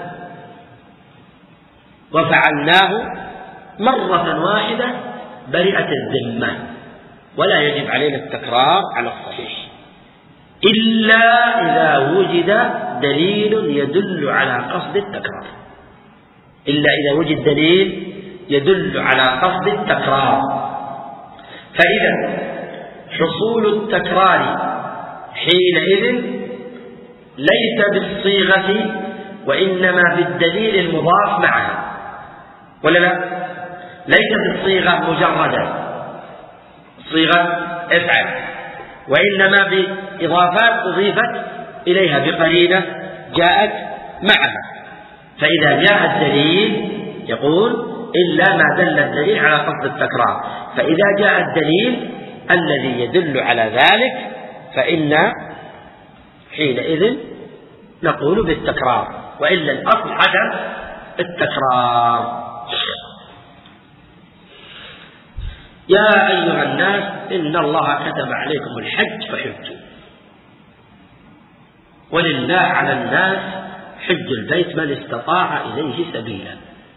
وفعلناه مرة واحدة برئت الذمة ولا يجب علينا التكرار على الصحيح إلا إذا وجد دليل يدل على قصد التكرار. إلا إذا وجد دليل يدل على قصد التكرار. فإذا حصول التكرار حينئذ ليس بالصيغة وإنما بالدليل المضاف معها، ولا لا؟ ليس بالصيغة مجردة صيغة افعل، وإنما بإضافات أضيفت إليها بقرينة جاءت معها. فإذا جاء الدليل يقول إلا ما دل الدليل على قصد التكرار. فإذا جاء الدليل الذي يدل على ذلك فإن حينئذ نقول بالتكرار، وإلا الأصل عدم التكرار. يا أيها الناس إن الله كتب عليكم الحج فحجوا ولله على الناس حج البيت من استطاع إليه سبيلا.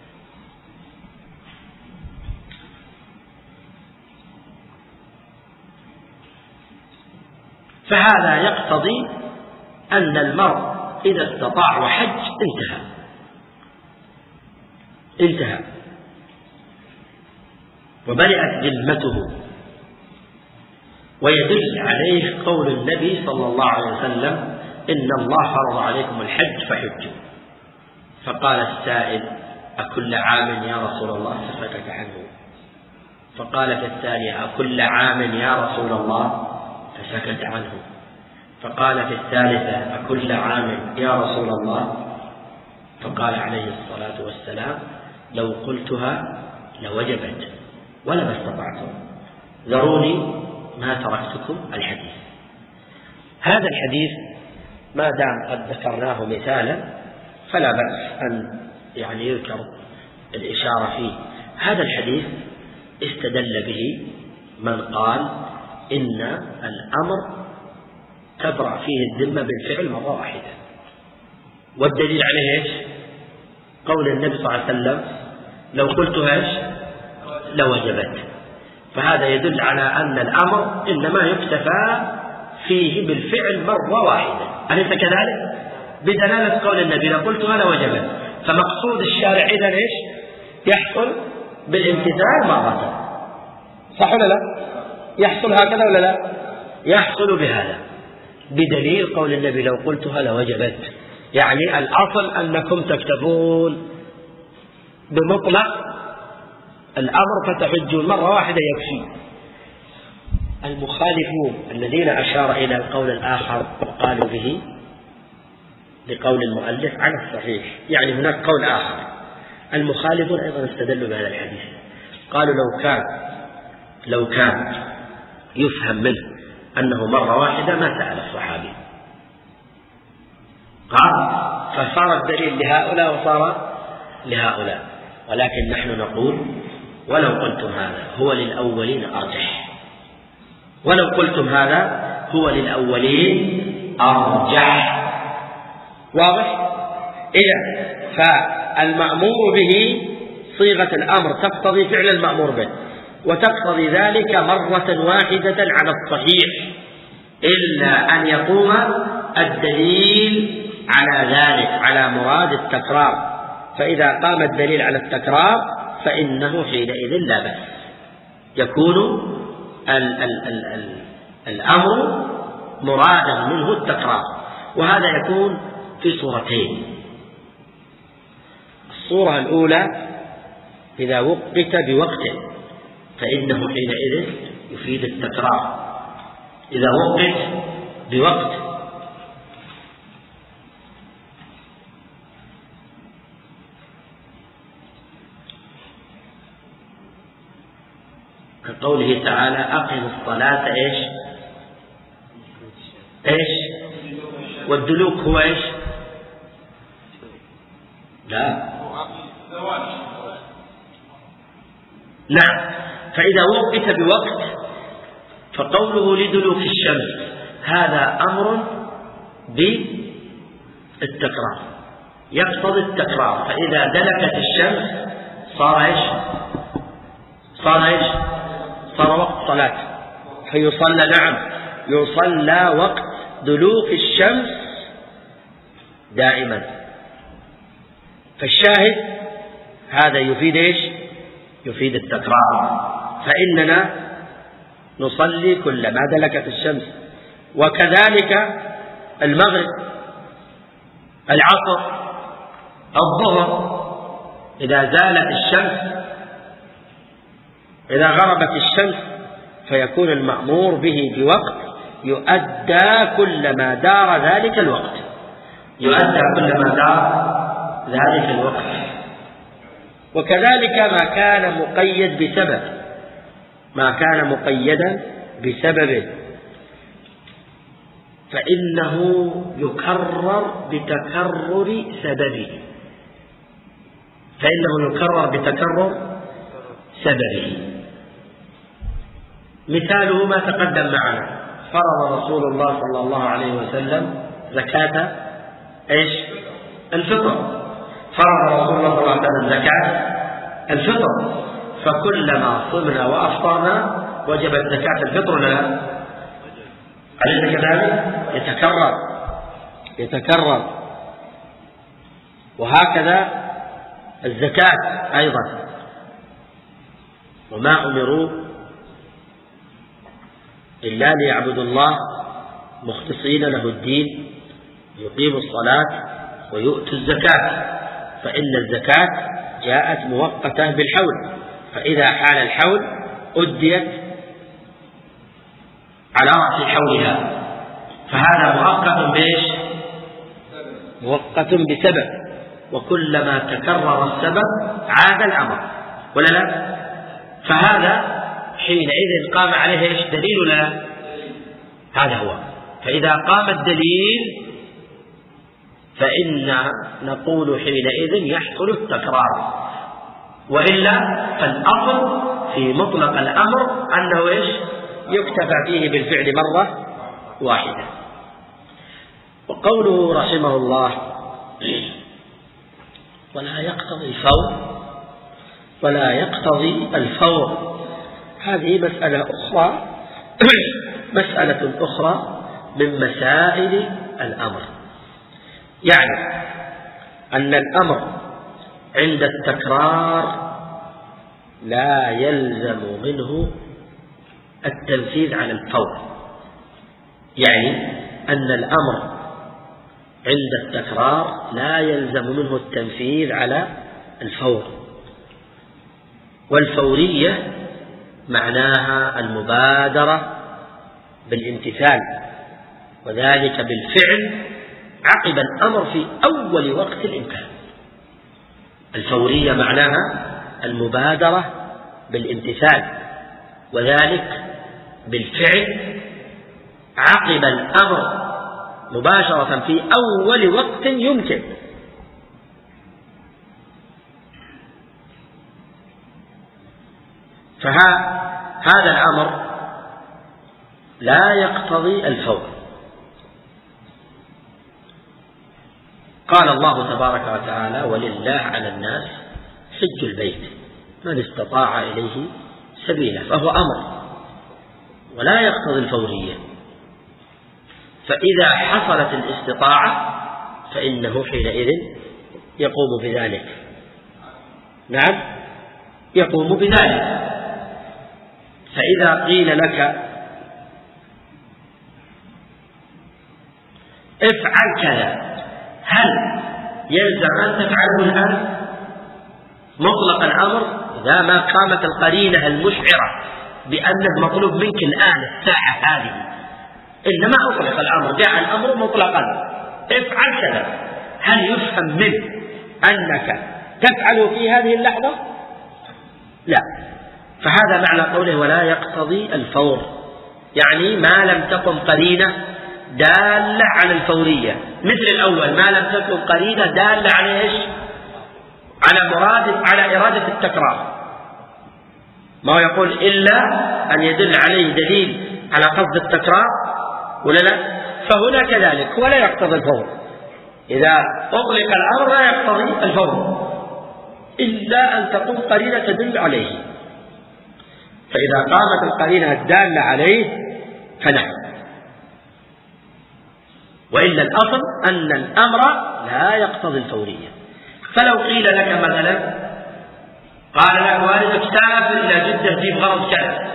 فهذا يقتضي أن المرء إذا استطاع وحج انتهى وبرئت ذمته. ويدل عليه قول النبي صلى الله عليه وسلم إن الله فرض عليكم الحج فحجوا. فقال السائل: أكل عام يا رسول الله؟ فسكت عنه. فقال في الثانية: أكل عام يا رسول الله؟ فسكت عنه. فقال في الثالثة: أكل عام يا رسول الله؟ فقال عليه الصلاة والسلام: لو قلتها لوجبت ولما استطعتم، ذروني ما تركتكم الحديث. هذا الحديث ما دام قد ذكرناه مثالا فلا بأس أن يذكر الإشارة فيه. هذا الحديث استدل به من قال إن الأمر تبرأ فيه الذمة بالفعل مرة واحدة، والدليل عليه إيش؟ قول النبي صلى الله عليه وسلم: لو قلتها إيش؟ لوجبت. فهذا يدل على أن الأمر إنما يكتفى فيه بالفعل مرة واحدة، أليس كذلك؟ بدلالة قول النبي: لو قلتها لوجبت. فمقصود الشارع إذن إيش؟ يحصل بالامتثال مرة، صح ولا لا؟ يحصل هكذا ولا لا؟ يحصل بهذا، بدليل قول النبي: لو قلتها لوجبت. يعني الأصل أنكم تكتفون بمطلق الأمر فتحجون مرة واحدة يكفي. المخالفون الذين أشار إلى القول الآخر وقالوا به لقول المؤلف على الصحيح، يعني هناك قول آخر، المخالفون أيضا استدلوا بهذا الحديث، قالوا لو كان يفهم منه أنه مرة واحدة ما سأل الصحابي، قال فصار الدليل لهؤلاء وصار لهؤلاء. ولكن نحن نقول: ولو قلتم هذا هو للأولين أرجح، ولو قلتم هذا هو للأولين أرجح. واضح؟ إذا فالمأمور به صيغة الأمر تقتضي فعل المأمور به، وتقتضي ذلك مرة واحدة على الصحيح، إلا أن يقوم الدليل على ذلك، على مراد التكرار. فإذا قام الدليل على التكرار فإنه حينئذ لا بأس، يكون الأمر مرادا منه التكرار. وهذا يكون في صورتين: الصورة الأولى إذا وقت بوقت فإنه حينئذ يفيد التكرار. إذا وقت بوقت كقوله تعالى: أقم الصلاة إيش؟ والدلوك هو إيش؟ لا، نعم. فإذا وقت بوقت فقوله لدلوك الشمس هذا أمر بالتكرار، يقتضي التكرار. فإذا دلكت الشمس صار إيش؟ صار وقت صلاة، فيصلى. نعم، يصلى وقت دلوك الشمس دائما. فالشاهد هذا يفيد إيش؟ يفيد التكرار، فإننا نصلي كلما دلكت الشمس. وكذلك المغرب، العصر، الظهر، إذا زالت الشمس، إذا غربت الشمس، فيكون المأمور به بوقت يؤدى كلما دار ذلك الوقت، يؤدى كلما دار ذلك الوقت. وكذلك ما كان مقيد بسبب، ما كان مقيدا بسبب فإنه يكرر بتكرر سببه، فإنه يكرر بتكرر سببه. مثاله ما تقدم معنا: فرض رسول الله صلى الله عليه وسلم زكاة إيش؟ الفطر. فرض رسول الله صلى الله عليه وسلم زكاة الفطر، فكلما صمنا وأفطرنا وجبت زكاة الفطر ولا لا؟ أليس كذلك؟ يتكرر. وهكذا الزكاة أيضا. وما أمروا إلا ليعبدوا الله مخلصين له الدين يقيموا الصلاة ويؤتوا الزكاة، فإن الزكاة جاءت مؤقتة بالحول، فإذا حال الحول أديت على رأس حولها، فهذا مؤقت بإيش؟ مؤقت بسبب، وكلما تكرر السبب عاد الأمر، ولا لا؟ فهذا حينئذ قام عليه إيش؟ دليل ولا لا؟ هذا هو. فإذا قام الدليل فإن نقول حينئذ يحصل التكرار، وإلا فالأصل في مطلق الأمر أنه إيش؟ يكتفى فيه بالفعل مرة واحدة. وقوله رحمه الله ولا يقتضي الفور، ولا يقتضي الفور، هذه مسألة أخرى مسألة أخرى من مسائل الأمر، يعني أن الأمر عند التكرار لا يلزم منه التنفيذ على الفور، يعني أن الأمر عند التكرار لا يلزم منه التنفيذ على الفور، والفورية معناها المبادرة بالامتثال، وذلك بالفعل عقب الأمر في أول وقت الإمكان. الفورية معناها المبادرة بالامتثال، وذلك بالفعل عقب الأمر مباشرة في أول وقت يمكن. فهذا الأمر لا يقتضي الفور. قال الله تبارك وتعالى ولله على الناس حج البيت من استطاع إليه سبيلا، فهو أمر ولا يقتضي الفورية، فإذا حصلت الاستطاعة فإنه حينئذ يقوم بذلك. نعم، يقوم بذلك. فإذا قيل لك افعل كذا، هل يلزم أن تفعله الآن مطلق الأمر إذا ما قامت القرينة المشعرة بأنه مطلوب منك الآن الساعة هذه؟ إنما أطلق الأمر، جاء الأمر مطلقا افعل كذا، هل يفهم منه أنك تفعل في هذه اللحظة؟ لا. فهذا معنى قوله ولا يقتضي الفور، يعني ما لم تقم قرينة دالة على الفورية، مثل الأول ما لم تكن قرينة دالة على إيش؟ على إرادة التكرار. ما يقول إلا أن يدل عليه دليل على قصد التكرار ولا لا؟ فهنا كذلك ولا يقتضي الفور، إذا أطلق الأمر لا يقتضي الفور إلا أن تقوم قرينة تدل عليه، فإذا قامت القرينة الدالة عليه فنعم، وإلا الأصل أن الأمر لا يقتضي الفورية. فلو قيل لك مثلا قال لك والدك سافر إلى جدة في غرض كذا،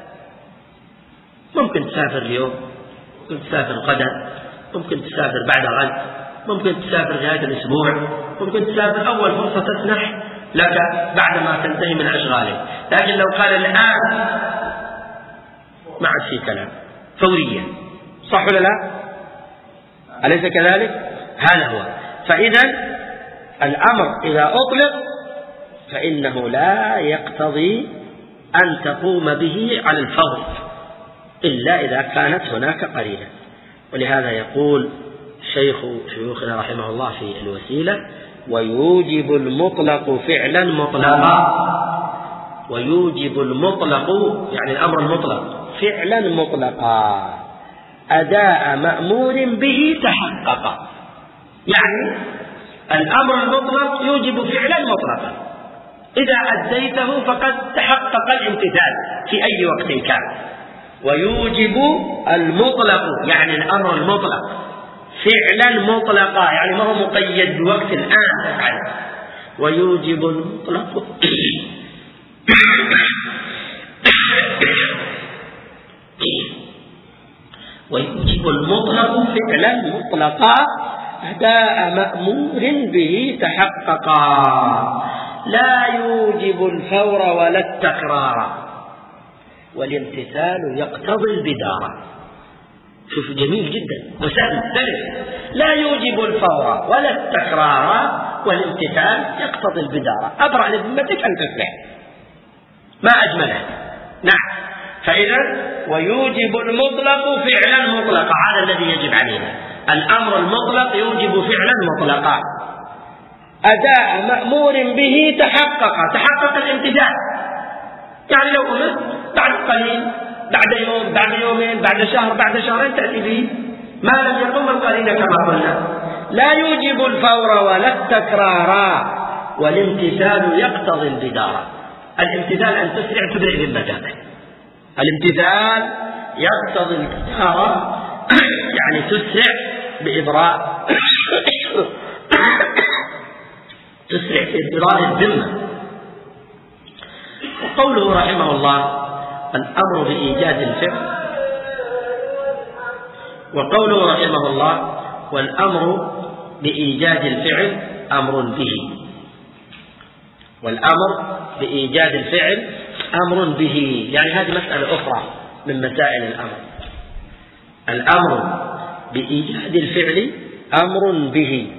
ممكن تسافر اليوم، ممكن تسافر غدا، ممكن تسافر بعد غد، ممكن تسافر نهاية الأسبوع، ممكن تسافر أول فرصة تسنح لك بعدما تنتهي من أشغالك. لكن لو قال الآن ما عاد في كلام، فوريا، صح ولا لا؟ أليس كذلك؟ هذا هو. فإذا الأمر إذا أطلق فإنه لا يقتضي أن تقوم به على الفور إلا إذا كانت هناك قرينة. ولهذا يقول شيوخنا رحمه الله في الوسيلة ويوجب المطلق فعلا مطلقا، ويوجب المطلق يعني الأمر المطلق فعلا مطلقا أداء مأمور به تحقق، يعني الأمر المطلق يوجب فعلا مطلقا، إذا أديته فقد تحقق الامتثال في أي وقت كان. ويوجب المطلق يعني الأمر المطلق فعلا مطلقا، يعني ما هو مقيد بوقت الآن تفعل. ويوجب المطلق ويوجب المطلق فعلا مطلقا أداء مأمور به تحققا، لا يوجب الفور ولا التكرار، والامتثال يقتضي البدارة. شوف جميل جدا وسهل سهل، لا يوجب الفور ولا التكرار والامتثال يقتضي البدارة. أبرأ لذمتك أن تفلح، ما أجمله. نعم، فإذا ويوجب المطلق فعلا مطلقا، هذا الذي يجب علينا. الأمر المطلق يوجب فعلا مطلقا. أداء مأمور به تحقق الامتثال. يعني لو أمرت بعد قليل، بعد يوم، بعد يومين، بعد شهر، بعد شهرين تأتي به، ما لم يقم القليل كما قلنا. لا يوجب الفور ولا التكرار، والامتثال يقتضي البدارة. الامتثال أن تسرع تبرئ ذمتك. الامتثال يقتضي البدارة، يعني تسرع بإبراء تسرع في إبراء الذمة. وقوله رحمه الله الأمر بإيجاد الفعل، وقوله رحمه الله والأمر بإيجاد الفعل أمر به، والأمر بإيجاد الفعل أمر به، يعني هذه مسألة أخرى من مسائل الأمر. الأمر بإيجاد الفعل أمر به،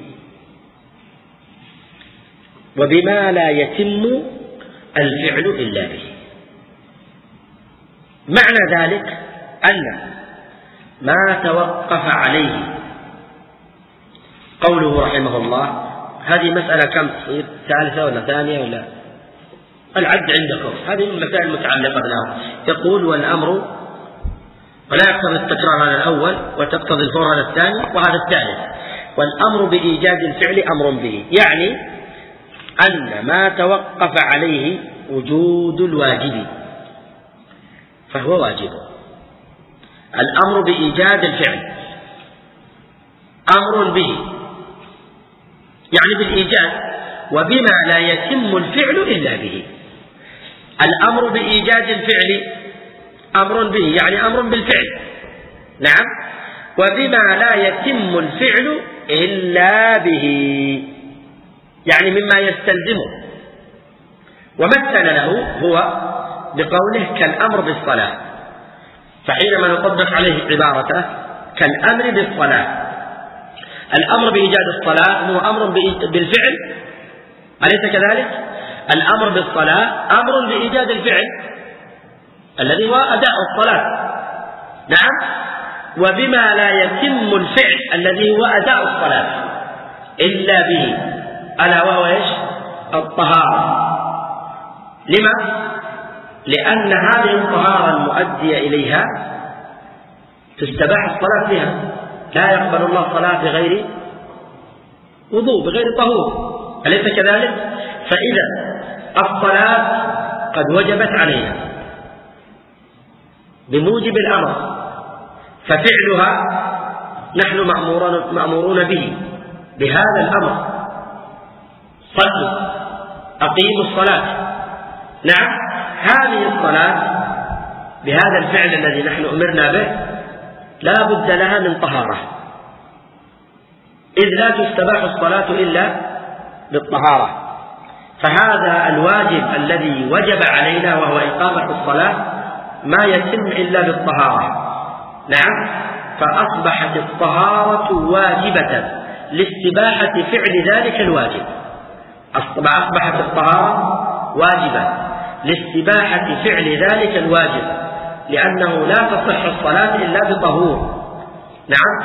وبما لا يتم الفعل إلا به. معنى ذلك أن ما توقف عليه قوله رحمه الله، هذه مسألة كم تصير؟ ثالثة ولا ثانية ولا العد عندكم؟ هذه المسائل المتعلقة بها. يقول والأمر، ولا يقتضي التكرار هذا الأول وتقتضي الفور هذا الثاني وهذا الثالث. والأمر بإيجاد الفعل أمر به، يعني أن ما توقف عليه وجود الواجب فهو واجب. الأمر بإيجاد الفعل أمر به، يعني بالإيجاد، وبما لا يتم الفعل إلا به. الأمر بإيجاد الفعل أمر به، يعني أمر بالفعل، نعم، وبما لا يتم الفعل إلا به، يعني مما يستلزمه. ومثل له هو بقوله كالأمر بالصلاة، فحينما نطبق عليه عبارته كالأمر بالصلاة، الأمر بإيجاد الصلاة هو أمر بالفعل، أليس كذلك؟ الأمر بالصلاة أمر بإيجاد الفعل الذي هو أداء الصلاة، نعم، وبما لا يتم الفعل الذي هو أداء الصلاة إلا به، ألا وهو إيش؟ الطهارة. لما؟ لأن هذه الطهارة المؤدية إليها تستباح الصلاة بها، لا يقبل الله الصلاة بغير وضوء، بغير طهور، أليس كذلك؟ فإذا الصلاة قد وجبت علينا بموجب الأمر، ففعلها نحن مأمورون به، بهذا الأمر. صلوا، أقيموا الصلاة، نعم، هذه الصلاة بهذا الفعل الذي نحن أمرنا به لا بد لها من طهارة، إذ لا تستباح الصلاة إلا بالطهارة. فهذا الواجب الذي وجب علينا وهو إقامة الصلاة ما يتم إلا بالطهارة، نعم، فأصبحت الطهارة واجبة لاستباحة فعل ذلك الواجب. أصبحت الطهارة واجبة لاستباحة فعل ذلك الواجب، لأنه لا تصح الصلاة إلا بطهور، نعم.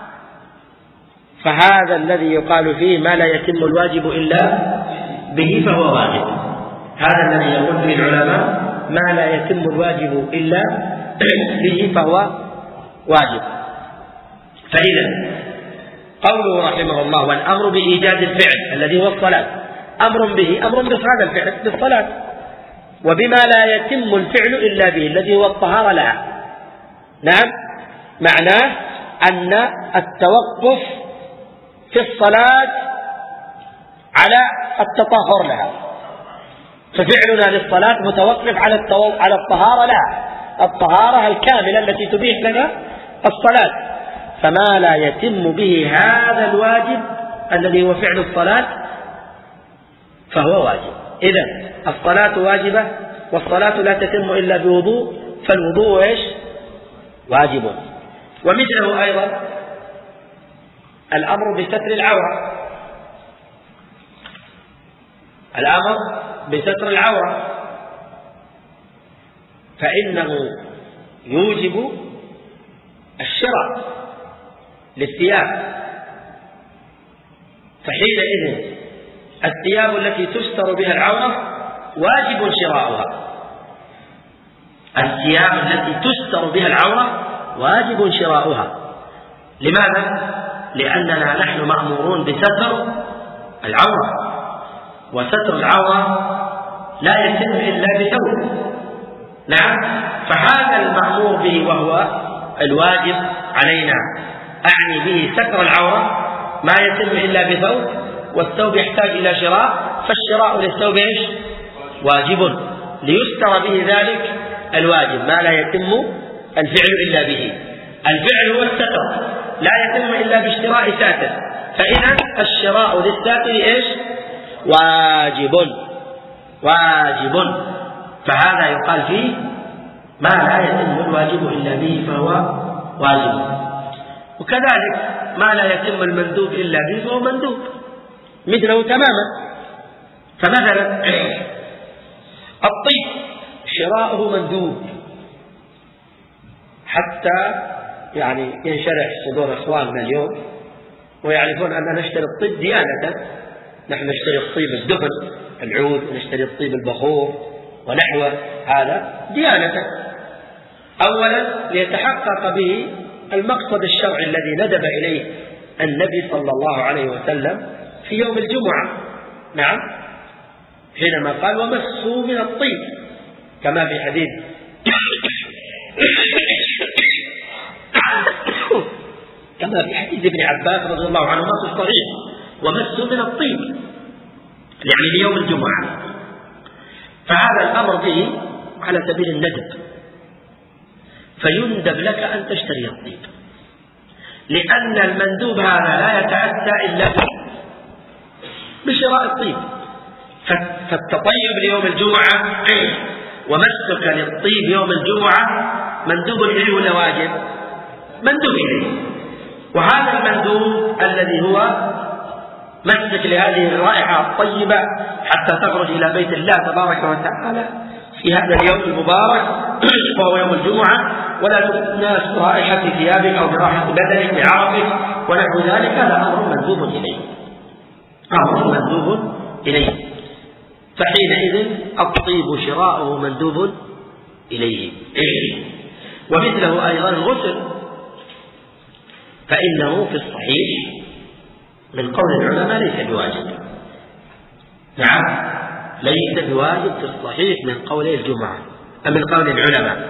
فهذا الذي يقال فيه ما لا يتم الواجب إلا به فهو واجب، هذا الذي يقول فيه العلماء ما لا يتم الواجب إلا به فهو واجب. فإذا قوله رحمه الله والأمر بإيجاد الفعل الذي هو الصلاة أمر به، أمر بهذا الفعل بالصلاة، وبما لا يتم الفعل إلا به الذي هو الطهارة لها، نعم، معناه أن التوقف في الصلاة على التطهر لها، ففعلنا للصلاة متوقف على الطهارة لها، الطهارة الكاملة التي تبيح لنا الصلاة. فما لا يتم به هذا الواجب الذي هو فعل الصلاة فهو واجب. إذن الصلاة واجبة، والصلاة لا تتم إلا بوضوء، فالوضوء إيش؟ واجب. ومثله أيضا الأمر بستر العورة، الأمر بستر العورة فإنه يوجب الشراء للثياب، فحينئذ الثياب التي تستر بها العورة واجب شراؤها، الثياب التي تستر بها العورة واجب شراؤها. لماذا؟ لأننا نحن مأمورون بستر العورة، وستر العورة لا يتم إلا بثوب. نعم، فهذا المأمور به وهو الواجب علينا أعني به ستر العورة ما يتم إلا بثوب، والثوب يحتاج إلى شراء، فالشراء للثوب إيش؟ واجب ليستر به ذلك الواجب ما لا يتم الفعل إلا به. الفعل هو الستر، لا يتم إلا باشتراء ساتر، فإذا الشراء للساتر إيش؟ واجب. فهذا يقال فيه ما لا يتم الواجب إلا به فهو واجب. وكذلك ما لا يتم المندوب إلا به فهو مندوب مثله تماما. فمثلا الطيب شراؤه مندوب، حتى يعني ينشرح صدور إخواننا اليوم ويعرفون أننا نشتري الطيب ديانة. نحن نشتري الطيب الدهن العود، ونشتري الطيب البخور ونحو هذا ديانة. أولا ليتحقق به المقصد الشرعي الذي ندب إليه النبي صلى الله عليه وسلم في يوم الجمعة، نعم، حينما قال ومسوا من الطيب، كما في حديث ابن عباس رضي الله عنهما في الصحيح، ومسوا من الطيب يعني ليوم الجمعة. فهذا الأمر به على سبيل الندب، فيندب لك أن تشتري الطيب، لأن المندوب هذا لا يتأتى إلا بشراء الطيب. فالتطيب ليوم الجمعة ومسك للطيب يوم الجمعة مندوب إليه ولا واجب؟ مندوب إليه. وهذا المندوب الذي هو مسك لهذه الرائحة الطيبة حتى تخرج إلى بيت الله تبارك وتعالى في هذا اليوم المبارك وهو يوم الجمعة، ولا تناس رائحة ثيابك أو برائحة بدنك بعرقك ونحو ذلك، هذا أمر مندوب إليه، أمر مندوب إليه. فحينئذ الطيب شراؤه مندوب إليه. ومثله أيضا الغسل، فإنه في الصحيح من قول العلماء ليس بواجب. نعم، ليس بواجب في الصحيح من قول الجمعة، من قول العلماء،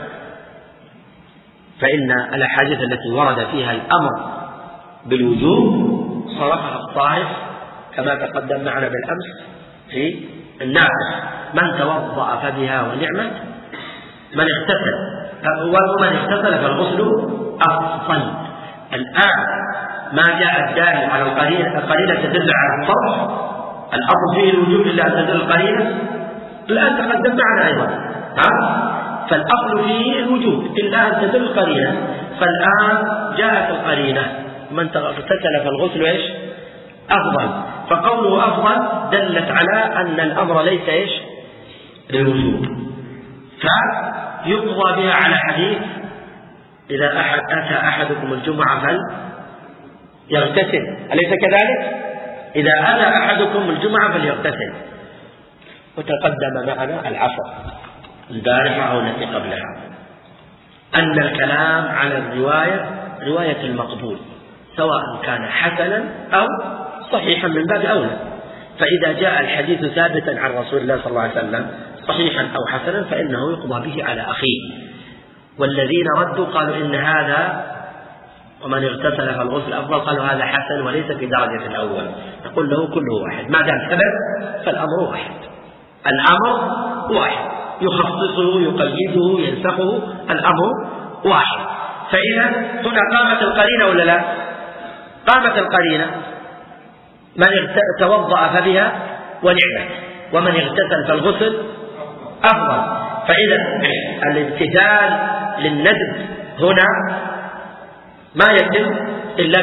فإن الأحاديث التي ورد فيها الأمر بالوجوب صرفها الصائف كما تقدم معنا بالأمس في النافع: من توضأ فبها ونعمت، من اغتسل فالغسل أفضل. الآن ما جاء الدال على القرينة تدل على الفرض، الأصل فيه الوجوب إلا أن تدل القرينة، الآن تقدم معنا أيضا، فالأصل فيه الوجوب إلا أن تدل القرينة، فالآن جاءت القرينة من اغتسل فالغسل إيش؟ أفضل. فقوله أفضل دلت على أن الأمر ليس إيش؟ للوجوب، فيقضى بها على حديث إذا أتى أحدكم الجمعة فليغتسل، أليس كذلك؟ إذا أتى أحدكم الجمعة فليغتسل. وتقدم معنا العصر البارحة أو التي قبلها أن الكلام على رواية المقبول سواء كان حسنا أو صحيحا من باب أولى. فإذا جاء الحديث ثابتا عن رسول الله صلى الله عليه وسلم صحيحا أو حسنا فإنه يقضى به على أخيه. والذين ردوا قالوا إن هذا ومن اغتسل فالغسل أفضل، قالوا هذا حسن وليس في درجة الأول، نقول له كله واحد، ما دام ثبت فالأمر واحد، الأمر واحد، يخصصه يقيده ينسخه، الأمر واحد. فإذا هنا قامت القرينة ولا لا؟ قامت القرينة، من توضأ فبها ونعمت، ومن اغتسل فالغسل أفضل. فإذا الامتثال للندب هنا ما يتم إلا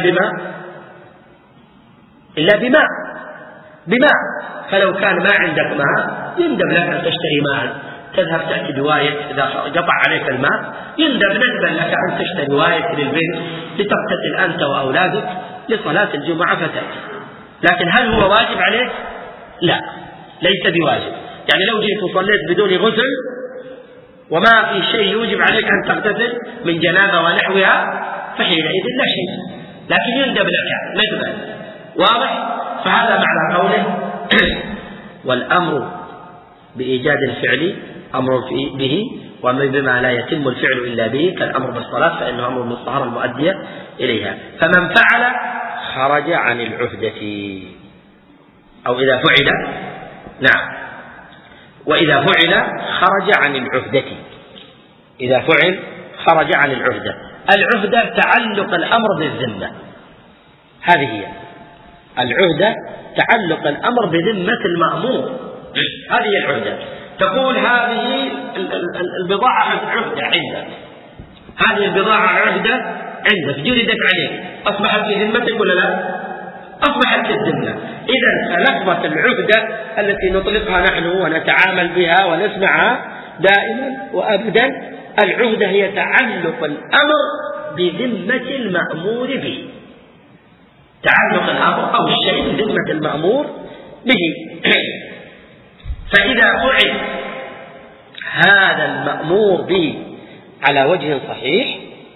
بماء. فلو كان ما عندك ماء يندب لك أن تشتري ماء، تذهب تأتي بواية، إذا قطع عليك الماء يندب ندبا لك أن تشتري واية للبنت لتغتسل أنت وأولادك لصلاة الجمعة فتأتي. لكن هل هو واجب عليك؟ لا، ليس بواجب. يعني لو جئت وصليت بدون غسل وما في شيء يوجب عليك أن تغتسل من جنابة ونحوها فحينئذ لا شيء، لكن يندب لك ندبا. واضح؟ فهذا معنى قوله والأمر بإيجاد الفعل أمر به، وبما لا يتم الفعل إلا به كالأمر بالصلاة فإنه أمر بالطهارة المؤدية إليها. فمن فعل خرج عن العهدة، أو إذا فعل، نعم، وإذا فعل خرج عن العهدة. إذا فعل خرج عن العهدة. العهدة تعلق الأمر بالذمة، هذه هي العهدة، تعلق الأمر بذمة المأمور، هذه العهدة. تقول هذه البضاعة عهدة عندك، هذه البضاعة عهدة عندك، جلدت عليك، أصبحت في ذمتك ولا لا؟ أصبحت في الذمة. إذا فلفظة العهدة التي نطلقها نحن ونتعامل بها ونسمعها دائما وأبدا، العهدة هي تعلق الأمر بذمة المأمور به، تعلق الأمر أو الشيء بذمة المأمور به. فإذا فعل هذا المأمور به على وجه صحيح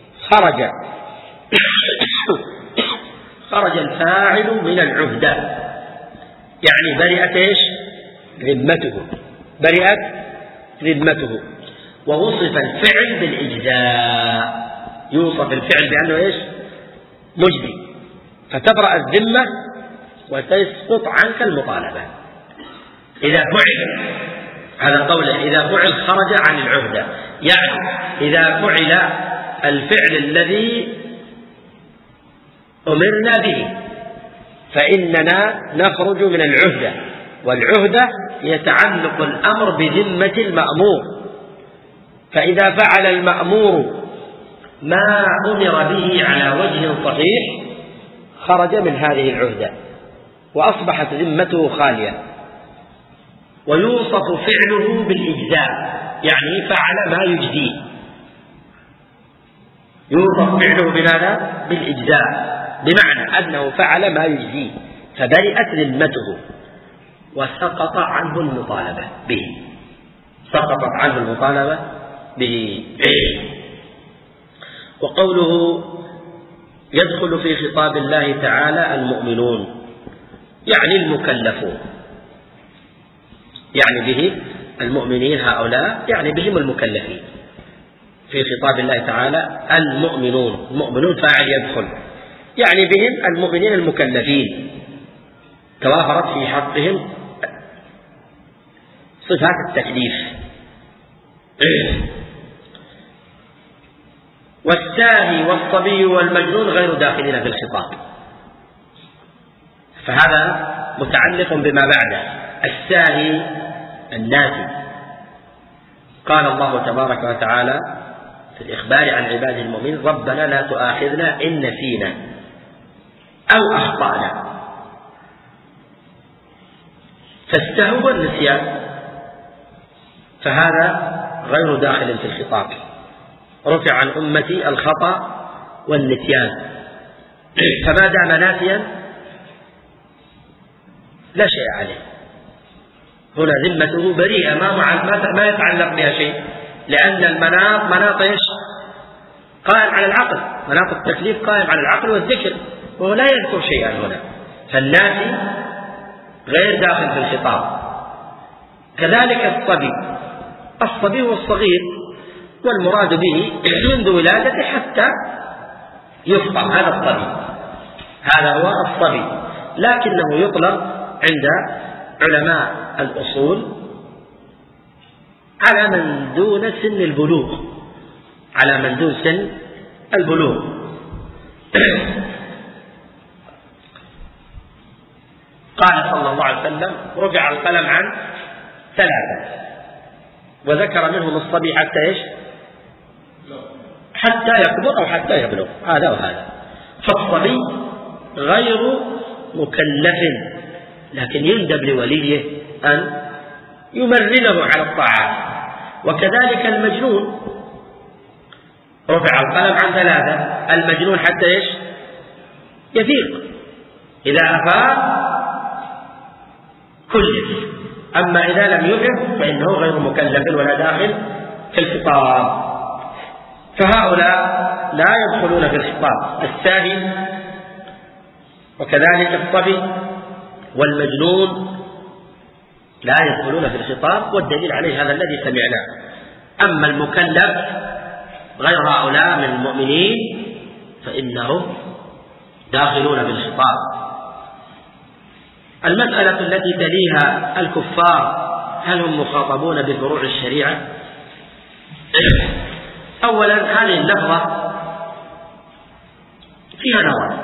خرج الفاعل من العهدة، يعني برئت ايش؟ ذمته. ووصف الفعل بالإجزاء، يوصف الفعل بأنه ايش؟ مجزي، فتبرأ الذمة وتسقط عنك المطالبة. إذا فعل، هذا قوله إذا فعل خرج عن العهدة، يعني إذا فعل الفعل الذي أمرنا به فإننا نخرج من العهدة، والعهدة يتعلق الأمر بذمة المأمور. فإذا فعل المأمور ما أمر به على وجه صحيح خرج من هذه العهدة وأصبحت ذمته خالية. ويوصف فعله بالإجزاء، يعني فعل ما يجزيه، يوصف فعله بماذا؟ بالإجزاء، بمعنى أنه فعل ما يجزيه فبرئت ذمته وسقط عنه المطالبة به، سقطت عنه المطالبة به. وقوله يدخل في خطاب الله تعالى المؤمنون، يعني المكلفون، يعني به المؤمنين هؤلاء، يعني بهم المكلفين. في خطاب الله تعالى المؤمنون، المؤمنون فاعل يدخل، يعني بهم المؤمنين المكلفين، توافرت في حقهم صفات التكليف. والساهي والصبي والمجنون غير داخلين في الخطاب، فهذا متعلق بما بعده. الساهي الناسي، قال الله تبارك وتعالى في الإخبار عن عباده المؤمنين ربنا لا تؤاخذنا إن نسينا أو أخطأنا، فالسهو والنسيان، فهذا غير داخل في الخطاب. رفع عن أمتي الخطأ والنسيان، فما دام ناسيا لا شيء عليه، هنا ذمته بريئة، ما يتعلق بها شيء، لأن المناط ايش؟ قائم على العقل، مناط التكليف قائم على العقل والذكر، وهو لا يذكر شيئا هنا، فالناسي غير داخل في الخطاب. كذلك الصبي هو الصغير، والمراد به منذ ولادته حتى يفطر، هذا الصبي، هذا هو الصبي، لكنه يطلق عند علماء الأصول على من دون سن البلوغ، على من دون سن البلوغ. قال صلى الله عليه وسلم: رفع القلم عن 3، وذكر منهم الصبي حتى إيش؟ حتى يكبر أو حتى يبلغ، هذا وهذا. فالصبي غير مكلف، لكن يندب لوليه أن يمرنه على الطاعات. وكذلك المجنون رفع القلم عن 3، المجنون حتى إيش؟ يفيق، إذا أفاق كلف. أما إذا لم يفق فإنه غير مكلف ولا داخل في الخطاب، فهؤلاء لا يدخلون في الخطاب. الساهي وكذلك الصبي والمجنون لا يدخلون في الخطاب، والدليل عليه هذا الذي سمعناه. أما المكلف غير هؤلاء من المؤمنين فإنهم داخلون في الخطاب. المسألة التي تليها: الكفار هل هم مخاطبون بفروع الشريعة؟ أولا، هذه اللفظة فيها نظر،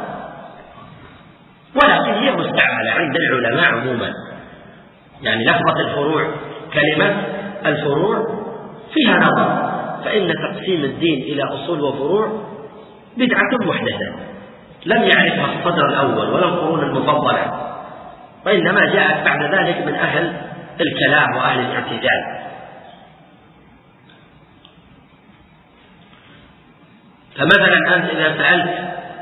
ولكن هي مستعملة عند العلماء عموما. يعني لفظة الفروع، كلمة الفروع فيها نظر، فإن تقسيم الدين إلى أصول وفروع بدعة محدثة لم يعرفها الصدر الأول ولا القرون المفضلة، وإنما جاءت بعد ذلك من أهل الكلام وأهل الاعتدال. فمثلا أنت إذا سألت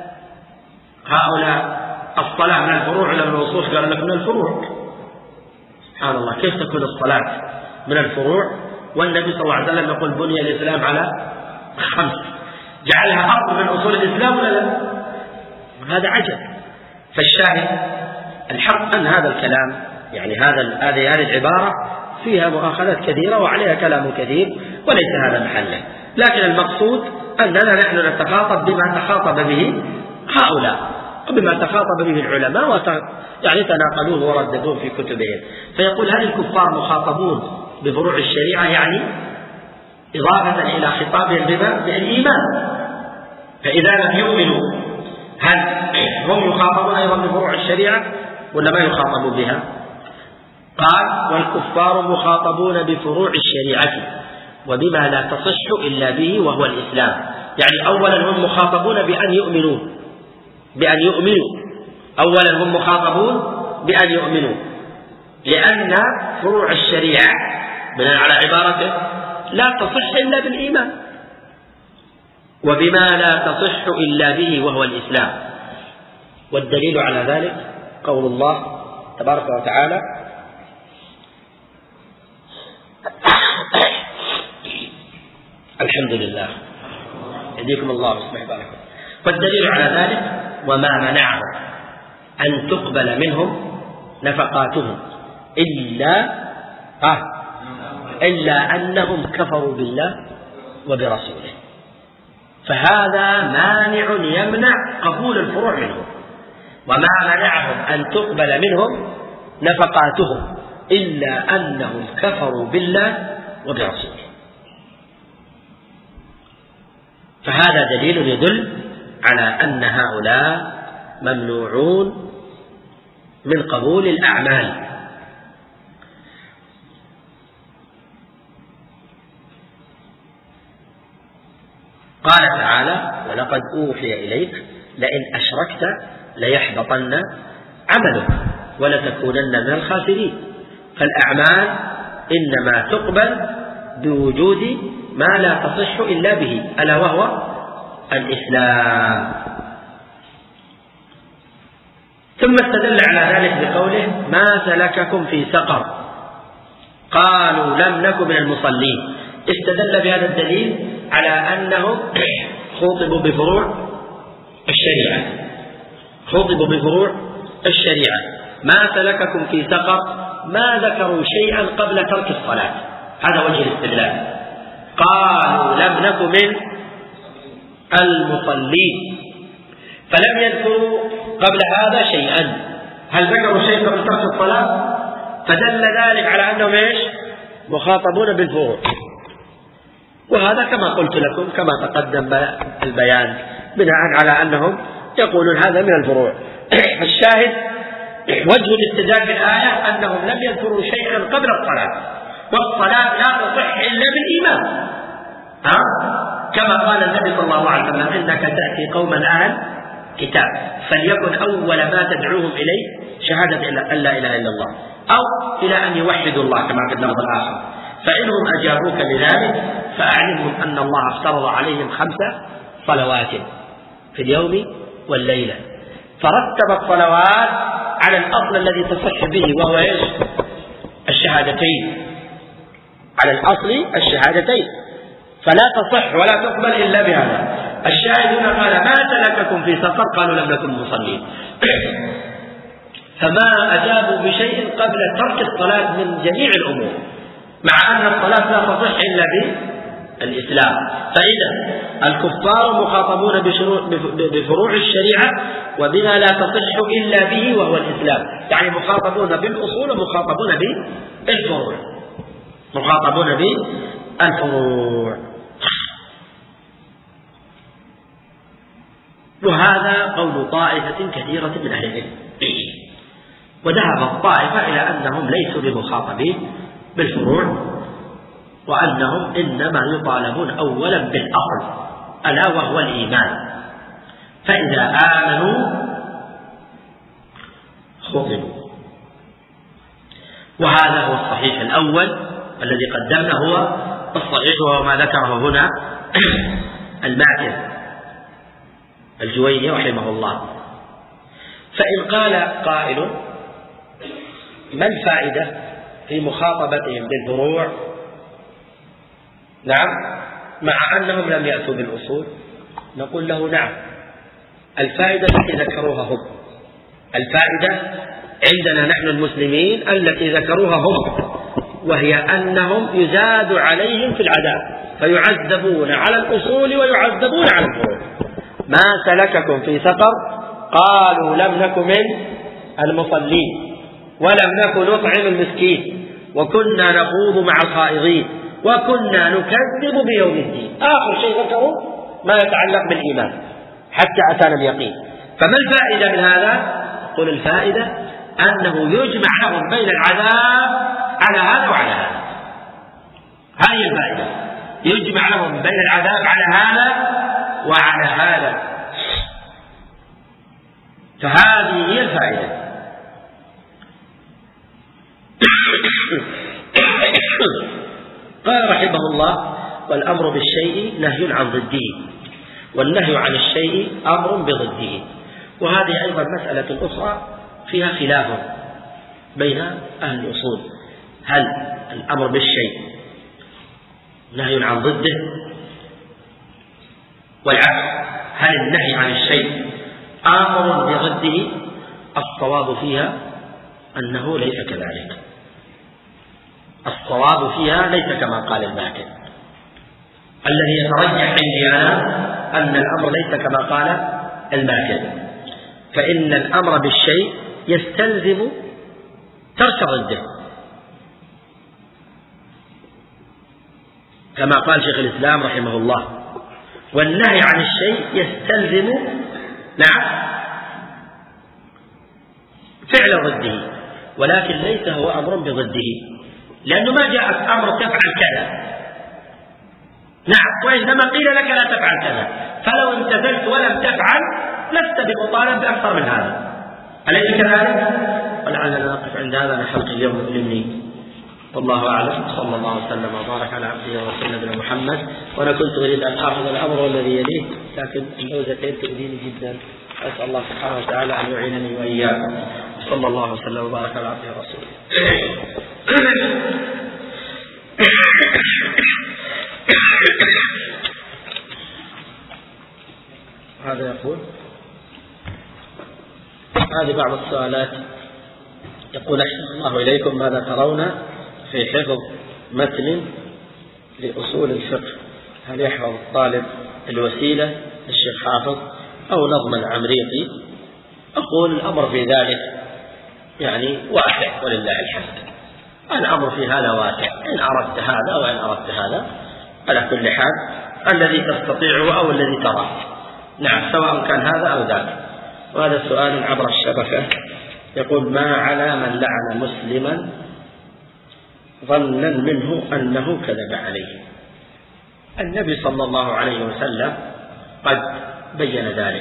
هؤلاء الصلاة من الفروع ولا من الأصول، قال لك من الفروع. سبحان الله، كيف تكون الصلاة من الفروع والنبي صلى الله عليه وسلم يقول بني الإسلام على 5؟ جعلها أصل من أصول الإسلام ولا لا؟ هذا عجب. فالشاهد الحق أن هذا الكلام، يعني هذه العبارة فيها مؤاخذات كثيرة وعليها كلام كثير، وليس هذا محله. لكن المقصود أننا نحن نتخاطب بما تخاطب به هؤلاء وبما تخاطب به العلماء، يعني تناقلوه ورددوه في كتبهم. فيقول: هل الكفار مخاطبون بفروع الشريعة؟ يعني إضافة إلى خطابهم بالإيمان. فإذا لم يؤمنوا هل هم يخاطبون أيضا بفروع الشريعة ولا ما يخاطبون بها؟ قال: والكفار مخاطبون بفروع الشريعة وبما لا تصح إلا به وهو الإسلام. يعني أولا هم مخاطبون بأن يؤمنوا أولا هم مخاطبون بأن يؤمنوا، لأن فروع الشريعة بناء على عبارته لا تصح إلا بالإيمان، وبما لا تصح إلا به وهو الإسلام. والدليل على ذلك قول الله تبارك وتعالى: الحمد لله يهديكم الله ويصلح بالكم. والدليل على ذلك: وما منعهم أن تقبل منهم نفقاتهم إلا أنهم كفروا بالله وبرسوله. فهذا مانع يمنع قبول الفروع منهم. وما منعهم أن تقبل منهم نفقاتهم إلا أنهم كفروا بالله وبرسوله. فهذا دليل يدل على أن هؤلاء ممنوعون من قبول الأعمال. قال تعالى: ولقد أوحي إليك لئن أشركت ليحبطن عملك ولتكونن من الخاسرين. فالأعمال إنما تقبل بوجود ما لا تصح إلا به، ألا وهو الإسلام. ثم استدل على ذلك بقوله: ما سلككم في سقر؟ قالوا لم نك من المصلين. استدل بهذا الدليل على أنهم خوطبوا بفروع الشريعة. ما سلككم في سقر؟ ما ذكروا شيئا قبل ترك الصلاة، هذا وجه الاستدلال. قالوا لم نك من المصلين، فلم يذكروا قبل هذا شيئا. هل ذكروا شيئا قبل ترك الصلاة؟ فدل ذلك على أنهم مخاطبون بالفروع. وهذا كما قلت لكم كما تقدم البيان بناء على أنهم يقولون هذا من الفروع. الشاهد وجه الاستدلال بالآية أنهم لم يذكروا شيئا قبل الصلاة، والصلاة لا تصح إلا بالإيمان، كما قال النبي صلى الله عليه وسلم إنك تأتي قوما أهل كتاب فليكن أول ما تدعوهم إليه شهادة أن لا إله إلا الله أو إلى أن يوحدوا الله كما في اللفظ الآخر، فإنهم أجابوك بذلك فأعلمهم أن الله افترض عليهم 5 صلوات في اليوم والليلة، فرتب الصلوات على الأصل الذي تصح به وهو الشهادتين، على الأصل الشهادتين، فلا تصح ولا تقبل إلا بهذا. الشاهد هنا قال ما سلككم في سقر قالوا لم نكن مصلين، فما أجابوا بشيء قبل ترك الصلاة من جميع الأمور، مع أن الصلاة لا تصح إلا بالإسلام. فإذا الكفار مخاطبون بفروع الشريعة وبما لا تصح إلا به وهو الإسلام، يعني مخاطبون بالأصول ومخاطبون بالفروع، مخاطبون بالفروع. وهذا قول طائفة كثيرة من أهل العلم، وذهب الطائفة إلى أنهم ليسوا بمخاطبين بالفروع، وأنهم إنما يطالبون أولا بالأصل ألا وهو الإيمان، فإذا آمنوا خطبوا. وهذا هو الصحيح الأول الذي قدمنا، هو الصحيح وهو ما ذكره هنا المعتز الجويني رحمه الله. فإن قال قائل ما الفائدة في مخاطبتهم بالفروع نعم مع أنهم لم يأتوا بالأصول؟ نقول له نعم، الفائدة التي ذكروها هم، الفائدة عندنا نحن المسلمين التي ذكروها هم، وهي أنهم يزاد عليهم في العذاب فيعذبون على الأصول ويعذبون على الفروع. ما سلككم في سقر قالوا لم نكن من المصلين ولم نكن نطعم المسكين وكنا نخوض مع الخائضين وكنا نكذب بيوم الدين. آخر شيء ذكروا ما يتعلق بالإيمان حتى أتانا اليقين. فما الفائدة من هذا؟ قل الفائدة أنه يجمع لهم بين العذاب على هذا وعلى هذا، هذه الفائدة، يجمع لهم بين العذاب على هذا وعلى هذا، فهذه هي الفائدة. قال رحمه الله والأمر بالشيء نهي عن ضده، والنهي عن الشيء أمر بضده. وهذه أيضا مسألة أخرى فيها خلاف بين أهل الأصول، هل الأمر بالشيء نهي عن ضده والعكس، هل النهي عن الشيء أمر بضده؟ الصواب فيها أنه ليس كذلك، الصواب فيها ليس كما قال الماكن. الذي يترجح عندي أنا أن الأمر ليس كما قال الماكن، فإن الأمر بالشيء يستلزم ترك ضده، كما قال شيخ الإسلام رحمه الله، والنهي عن الشيء يستلزم فعل ضده، ولكن ليس هو أمر بضده، لأنه ما جاءت أمر تفعل كذا، وإنما قيل لك لا تفعل كذا، فلو امتثلت ولم تفعل لست بمطالب بأكثر من هذا، أليس كذلك؟ ولعلنا نقف عند هذا لحلقة اليوم الإلمي، والله أعلم. صلى الله وسلم وبارك على عبده ورسوله نبينا محمد. وأنا كنت أريد أن آخذ الأمر الذي يليه، لكن اللوزتين تؤذيني جدا، أسأل الله سبحانه وتعالى أن يعينني وإياكم. صلى الله وسلم وبارك على عبده ورسوله. هذا يقول، هذه بعض السؤالات. يقول أحسن الله إليكم، ماذا ترون في حفظ متن لأصول الفقه؟ هل يحفظ الطالب الوسيلة الشيخ حافظ أو نظم العمريقي؟ أقول الأمر في ذلك يعني واسع ولله الحمد، الأمر في هذا واسع، إن أردت هذا وإن أردت هذا، على كل حال الذي تستطيعه أو الذي تراه. نعم، سواء كان هذا أو ذاك. وهذا سؤال عبر الشبكة يقول: ما على من لعن مسلما ظنا منه أنه كذب عليه؟ النبي صلى الله عليه وسلم قد بين ذلك.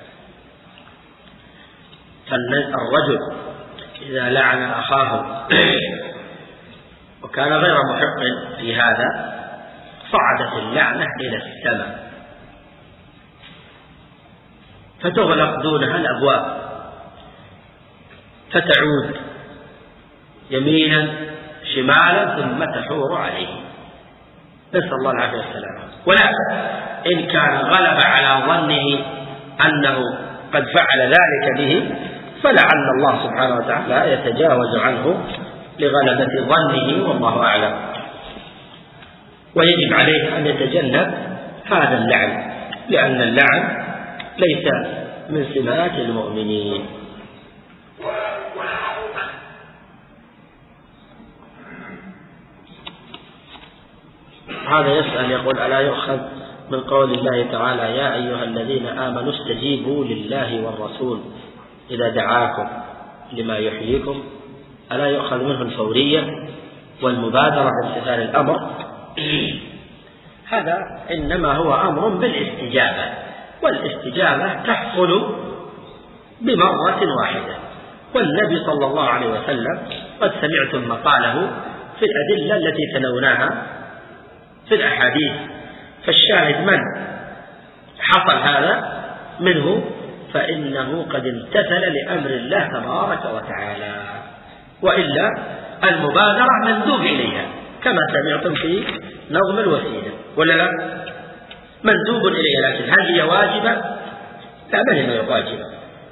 فالرجل إذا لعن أخاه وكان غير محق في هذا صعدت اللعنة إلى السماء فتغلق دونها الأبواب فتعود يمينا شمالا ثم تحور عليه، نسأل الله العافية والسلامة. ولكن إن كان غلب على ظنه أنه قد فعل ذلك به فلعل الله سبحانه وتعالى يتجاوز عنه لغلبة ظنه، والله أعلم. ويجب عليه أن يتجنب هذا اللعن، لأن اللعن ليس من سمات المؤمنين. هذا يسأل يقول: ألا يؤخذ من قول الله تعالى: يا أيها الذين آمنوا استجيبوا لله والرسول إذا دعاكم لما يحييكم؟ ألا يؤخذ منه الفورية والمبادرة بامتثال الأمر؟ هذا إنما هو أمر بالاستجابة، والاستجابة تحصل بمرة واحدة. والنبي صلى الله عليه وسلم قد سمعتم مقاله في الأدلة التي تلوناها في الأحاديث. فالشاهد من حصل هذا منه فإنه قد امتثل لأمر الله تبارك وتعالى، وإلا المبادرة مندوب إليها كما سمعتم في نظم الوسيلة، ولا لا؟ مندوب إليها، لكن هل هي واجبة؟ لا، ما هي واجبة.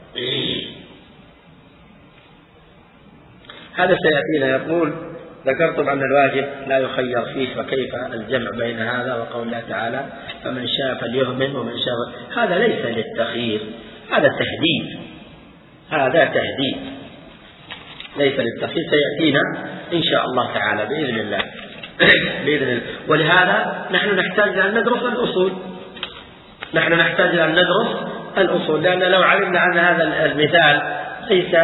هذا سيأتينا. يقول: ذكرتم أن الواجب لا يخير فيه، فكيف الجمع بين هذا وقول الله تعالى: فمن شاء فليؤمن ومن شاء؟ هذا ليس للتخيير، هذا تهديد، هذا تهديد ليس للتخيير. سيأتينا إن شاء الله تعالى بإذن الله. بإذن الله. ولهذا نحن نحتاج أن ندرس الأصول، نحن نحتاج أن ندرس الأصول، لأن لو علمنا أن هذا المثال ليس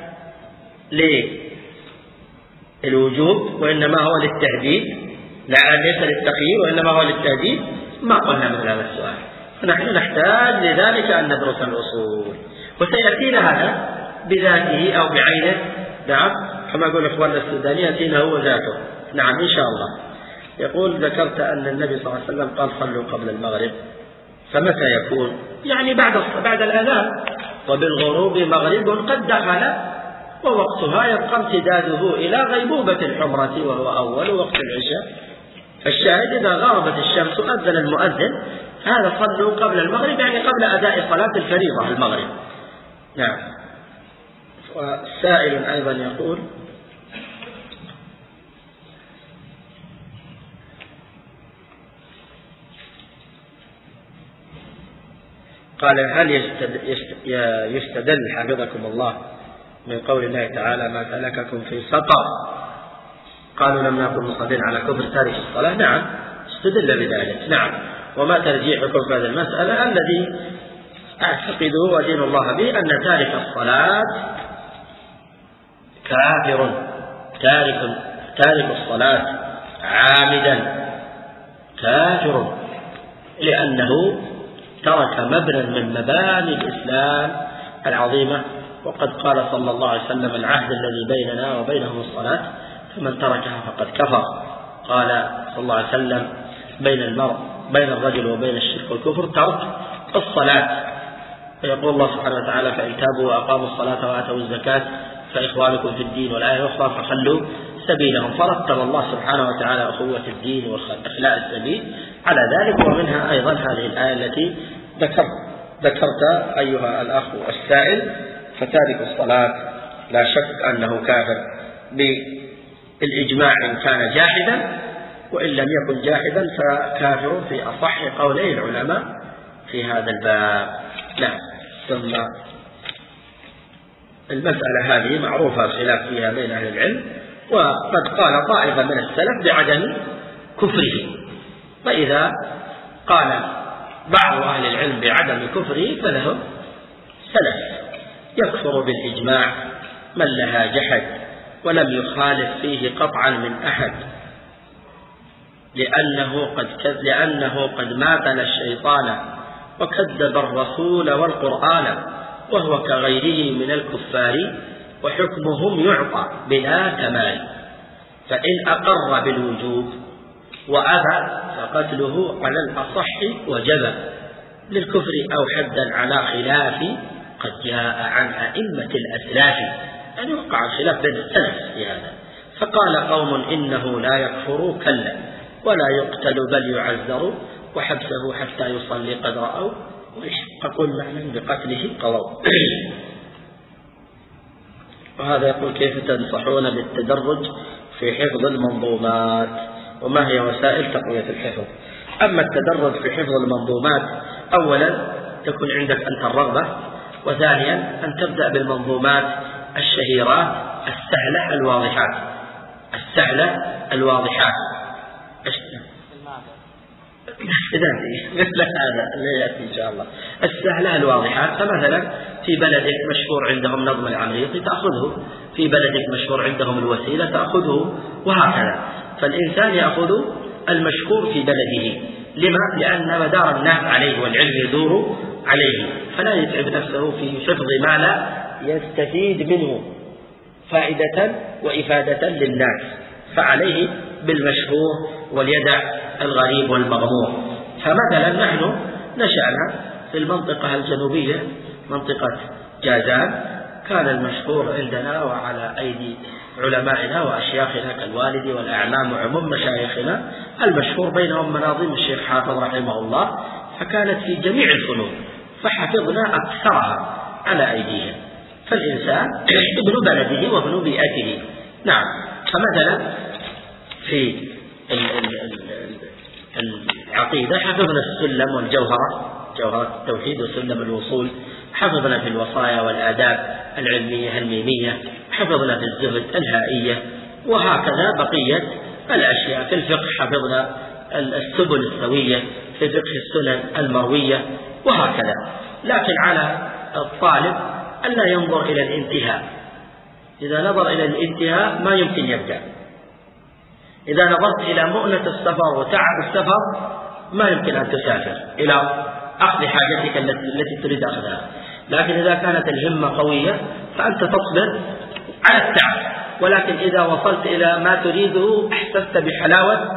للوجوب وإنما هو للتهديد، لا ليس للتخيير وإنما هو للتهديد، ما قلنا مثل هذا السؤال. فنحن نحتاج لذلك أن ندرس الأصول، وسيأتينا هذا بذاته أو بعينه. نعم، كما يقول إخواننا السودانيين: يأتينا هو ذاته. نعم إن شاء الله. يقول: ذكرت أن النبي صلى الله عليه وسلم قال: صلوا قبل المغرب، فمتى يكون؟ يعني بعد الأذان. وبالغروب مغرب قد دخل، ووقتها يبقى امتداده إلى غيبوبة الحمرة وهو أول وقت العشاء. فالشاهد إذا غربت الشمس أذن المؤذن، هذا صلوا قبل المغرب، يعني قبل أداء صلاة الفريضة المغرب. نعم. وسائل أيضا يقول: قال: هل يستدل حفظكم الله من قول الله تعالى: ما سلككم في سقر؟ قالوا: لم نكن مصلين على كفر تارك الصلاة. نعم، استدل بذلك. نعم. وما ترجيحكم في هذه المسألة؟ الذي أعتقده ودين الله به أن تارك الصلاة كافر، تارك الصلاة عامدا كافر، لأنه ترك مبنى من مباني الإسلام العظيمة. وقد قال صلى الله عليه وسلم: العهد الذي بيننا وبينهم الصلاة، فمن تركها فقد كفر. قال صلى الله عليه وسلم: بين الرجل وبين الشرك والكفر ترك الصلاة. فيقول الله سبحانه وتعالى: فإن تابوا وأقاموا الصلاة وآتوا الزكاة فإخوانكم في الدين. والآية الأخرى: فخلوا سبيلهم. فرتب الله سبحانه وتعالى أخوة الدين وإخلاء السبيل على ذلك. ومنها أيضا هذه الآية التي ذكرت أيها الأخ السائل. فتارك الصلاة لا شك أنه كافر بالإجماع إن كان جاحدا، وإن لم يكن جاحدا فكافر في أصح قولي العلماء في هذا الباب. نعم. ثم المسألة هذه معروفة خلاف فيها بين أهل العلم، وقد قال طائفة من السلف بعدم كفره، فإذا قال بعض أهل العلم بعدم كفره فله سلف، يكفر بالإجماع من لها جحد ولم يخالف فيه قطعا من أحد، لأنه قد ماثل الشيطان وكذب الرسول والقرآن، وهو كغيره من الكفار وحكمهم يعطى بلا كمال، فإن أقر بالوجوب وأبى فقتله على الأصح وجب، للكفر أو حدا على خلاف قد جاء عن أئمة الأسلاف. يعني وقع الخلاف بين السلف في هذا، فقال قوم إنه لا يكفر كلا ولا يقتل بل يعذر، وحبسه حتى يصلي قد رأوا ويحققوا المعنى بقتله قضوا. وهذا يقول كيف تنصحون بالتدرج في حفظ المنظومات، وما هي وسائل تقوية الحفظ؟ أما التدرج في حفظ المنظومات، أولا تكون عندك أنت الرغبة، وثانيا أن تبدأ بالمنظومات الشهيرات السهلة الواضحات. السهلة الواضحات مثل هذا اللي يأتي إن شاء الله. السهلة الواضحات، فمثلا في بلدك مشهور عندهم نظم العمريطي تأخذه، في بلدك مشهور عندهم الوسيلة تأخذه، وهكذا. فالإنسان يأخذ المشهور في بلده. لما؟ لأن مدار الناس عليه والعلم يدور عليه، فلا يتعب نفسه في حفظ ما لا يستفيد منه فائدة وإفادة للناس، فعليه بالمشهور وليدع الغريب والمغمور. فمثلا نحن نشأنا في المنطقة الجنوبية، منطقة جازان، كان المشهور عندنا وعلى أيدي علمائنا وأشياخنا كالوالد والأعمام وعموم مشايخنا، المشهور بينهم مناظم الشيخ حافظ رحمه الله، فكانت في جميع الفنون، فحفظنا أكثرها على أيديهم. فالإنسان ابن بلده وابن بيئته. نعم. فمثلا في العقيدة حفظنا السلم والجوهرة، جوهرة التوحيد وسلم الوصول، حفظنا في الوصايا والآداب العلمية الميمية، حفظنا في الزهد الهائية، وهكذا بقية الأشياء. في الفقه حفظنا السبل السوية، في فقه السنن المروية، وهكذا. لكن على الطالب ألا ينظر إلى الانتهاء، إذا نظر إلى الانتهاء ما يمكن يبدأ. إذا نظرت إلى مؤنة السفر وتعب السفر ما يمكن أن تسافر إلى أخذ حاجتك التي تريد أخذها. لكن إذا كانت الهمة قوية فأنت تصبر على التعب، ولكن إذا وصلت إلى ما تريده أحسست بحلاوة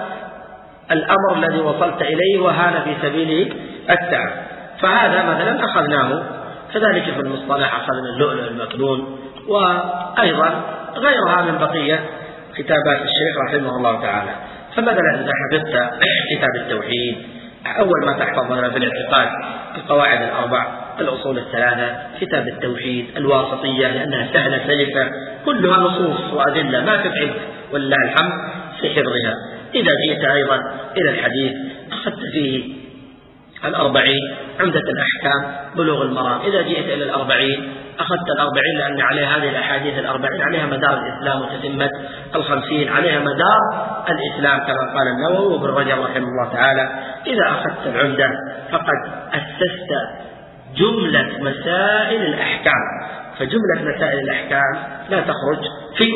الأمر الذي وصلت إليه وهان في سبيله التعب. فهذا مثلا أخذناه. كذلك في المصطلح أخذنا اللؤلؤ المكنون، وأيضا غيرها من بقية كتابات الشيخ رحمه الله تعالى. فمثلا إذا حفظت كتاب التوحيد، أول ما تحفظ مثلا في الاعتقاد القواعد الأربع، الأصول الثلاثة، كتاب التوحيد، الواسطية لأنها سهلة سلسة، كلها نصوص وأدلة ما تتعب ولله الحمد في حفظها. إذا جئت أيضا إلى الحديث أخذت فيه الأربعين، عمدة الأحكام، بلوغ المرام. إذا جئت إلى الأربعين أخذت الأربعين لأن عليها هذه الأحاديث الأربعين عليها مدار الإسلام، وتتمة الخمسين عليها مدار الإسلام كما قال النووي وابن رجب رحمه الله تعالى. إذا أخذت العمدة فقد أسست جملة مسائل الأحكام، فجملة مسائل الأحكام لا تخرج في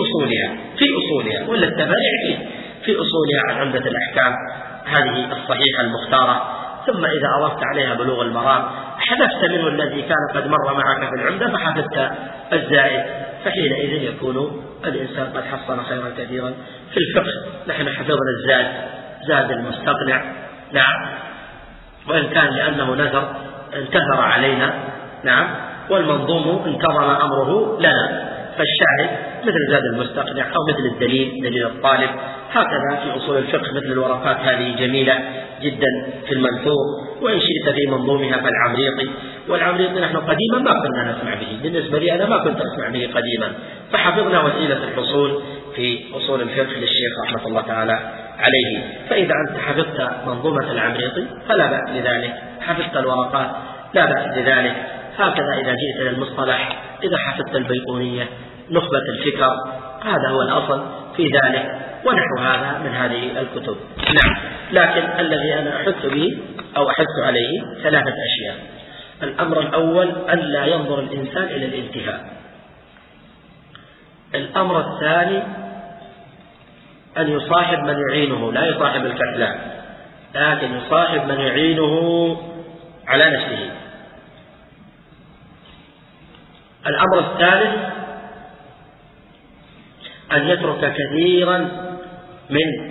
أصولها ولا التفريع في أصولها عن عمدة الأحكام هذه الصحيحة المختارة. ثم إذا أضفت عليها بلوغ المرام حذفت منه الذي كان قد مر معك في العمدة فحذفت الزائد، فحينئذ يكون الإنسان قد حصل خيرا كثيرا. في الفقه نحن حفظنا زاد المستقنع، نعم، وإن كان لأنه انتظر علينا، نعم، والمنظوم انتظم أمره لنا. فالشاهد مثل زاد المستقنع أو مثل دليل الطالب، هكذا في أصول الفقه مثل الورقات هذه جميلة جدا في المنثور. وإن شئت في منظومها فالعمريطي، والعمريطي نحن قديما ما كنا نسمع به، بالنسبة لي أنا ما كنت أسمع به قديما، فحفظنا وسيلة الحصول في أصول الفقه للشيخ رحمة الله تعالى عليه. فإذا أنت حفظت منظومة العمريطي فلا بأس بذلك، حفظت الورقات لا بأس بذلك. هكذا إذا جئت إلى المصطلح، إذا حفظت البيقونية، نخبة الفكر، هذا هو الأصل في ذلك. ونحو هذا من هذه الكتب. نعم. لكن الذي أنا أحث به أو أحث عليه 3 أشياء. الأمر الأول ألا ينظر الإنسان إلى الانتهاء. الأمر الثاني أن يصاحب من يعينه، لا يصاحب الكسلان، لكن يصاحب من يعينه على نفسه. الأمر الثالث أن يترك كثيرا من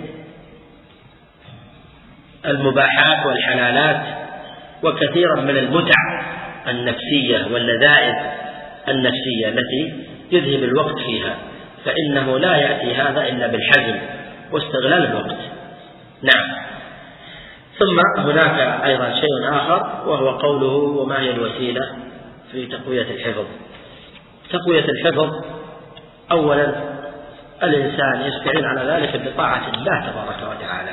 المباحات والحلالات وكثيرا من المتع النفسية واللذائذ النفسية التي يذهب الوقت فيها، فإنه لا يأتي هذا إلا بالحزم واستغلال الوقت. نعم. ثم هناك أيضا شيء آخر وهو قوله وما هي الوسيلة في تقوية الحفظ. تقوية الحفظ أولا الإنسان يستعين على ذلك بطاعة الله تبارك وتعالى.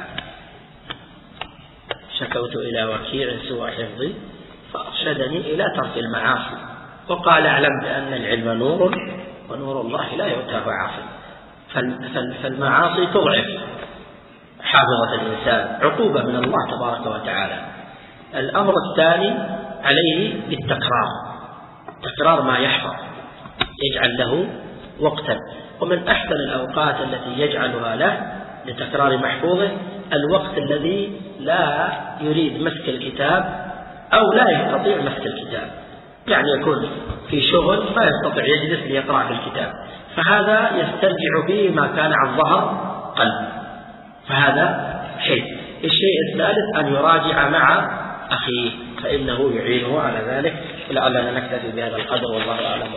شكوت إلى وكيع سوء حفظي فأرشدني إلى ترك المعاصي، وقال اعلم بأن العلم نور ونور الله لا يؤتاه عاصي. فالمعاصي تضعف حافظة الإنسان، عقوبة من الله تبارك وتعالى. الأمر الثاني عليه بالتكرار، تكرار ما يحفظ، يجعل له وقتا. ومن أحسن الأوقات التي يجعلها له لتكرار محفوظه الوقت الذي لا يريد مسك الكتاب أو لا يستطيع مسك الكتاب، يعني يكون في شغل ما يستطيع يجلس ليقرأ في الكتاب، فهذا يسترجع فيه ما كان عن ظهر قلب، فهذا شيء. الشيء الثالث أن يراجع مع أخيه فإنه يعينه على ذلك. لعلنا نكتفي بهذا القدر والله أعلم.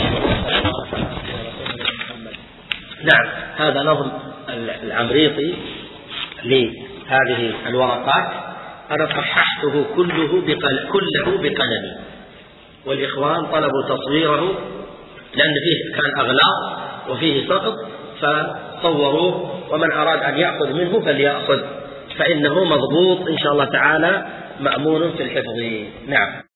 نعم. هذا نظم العمريطي لهذه الورقات أنا صححته كله بقلمي، والإخوان طلبوا تصويره لأن فيه كان أغلاط وفيه سقط فصوروه، ومن أراد أن يأخذ منه فليأخذ، فإنه مضبوط إن شاء الله تعالى مأمون في الحفظ. نعم.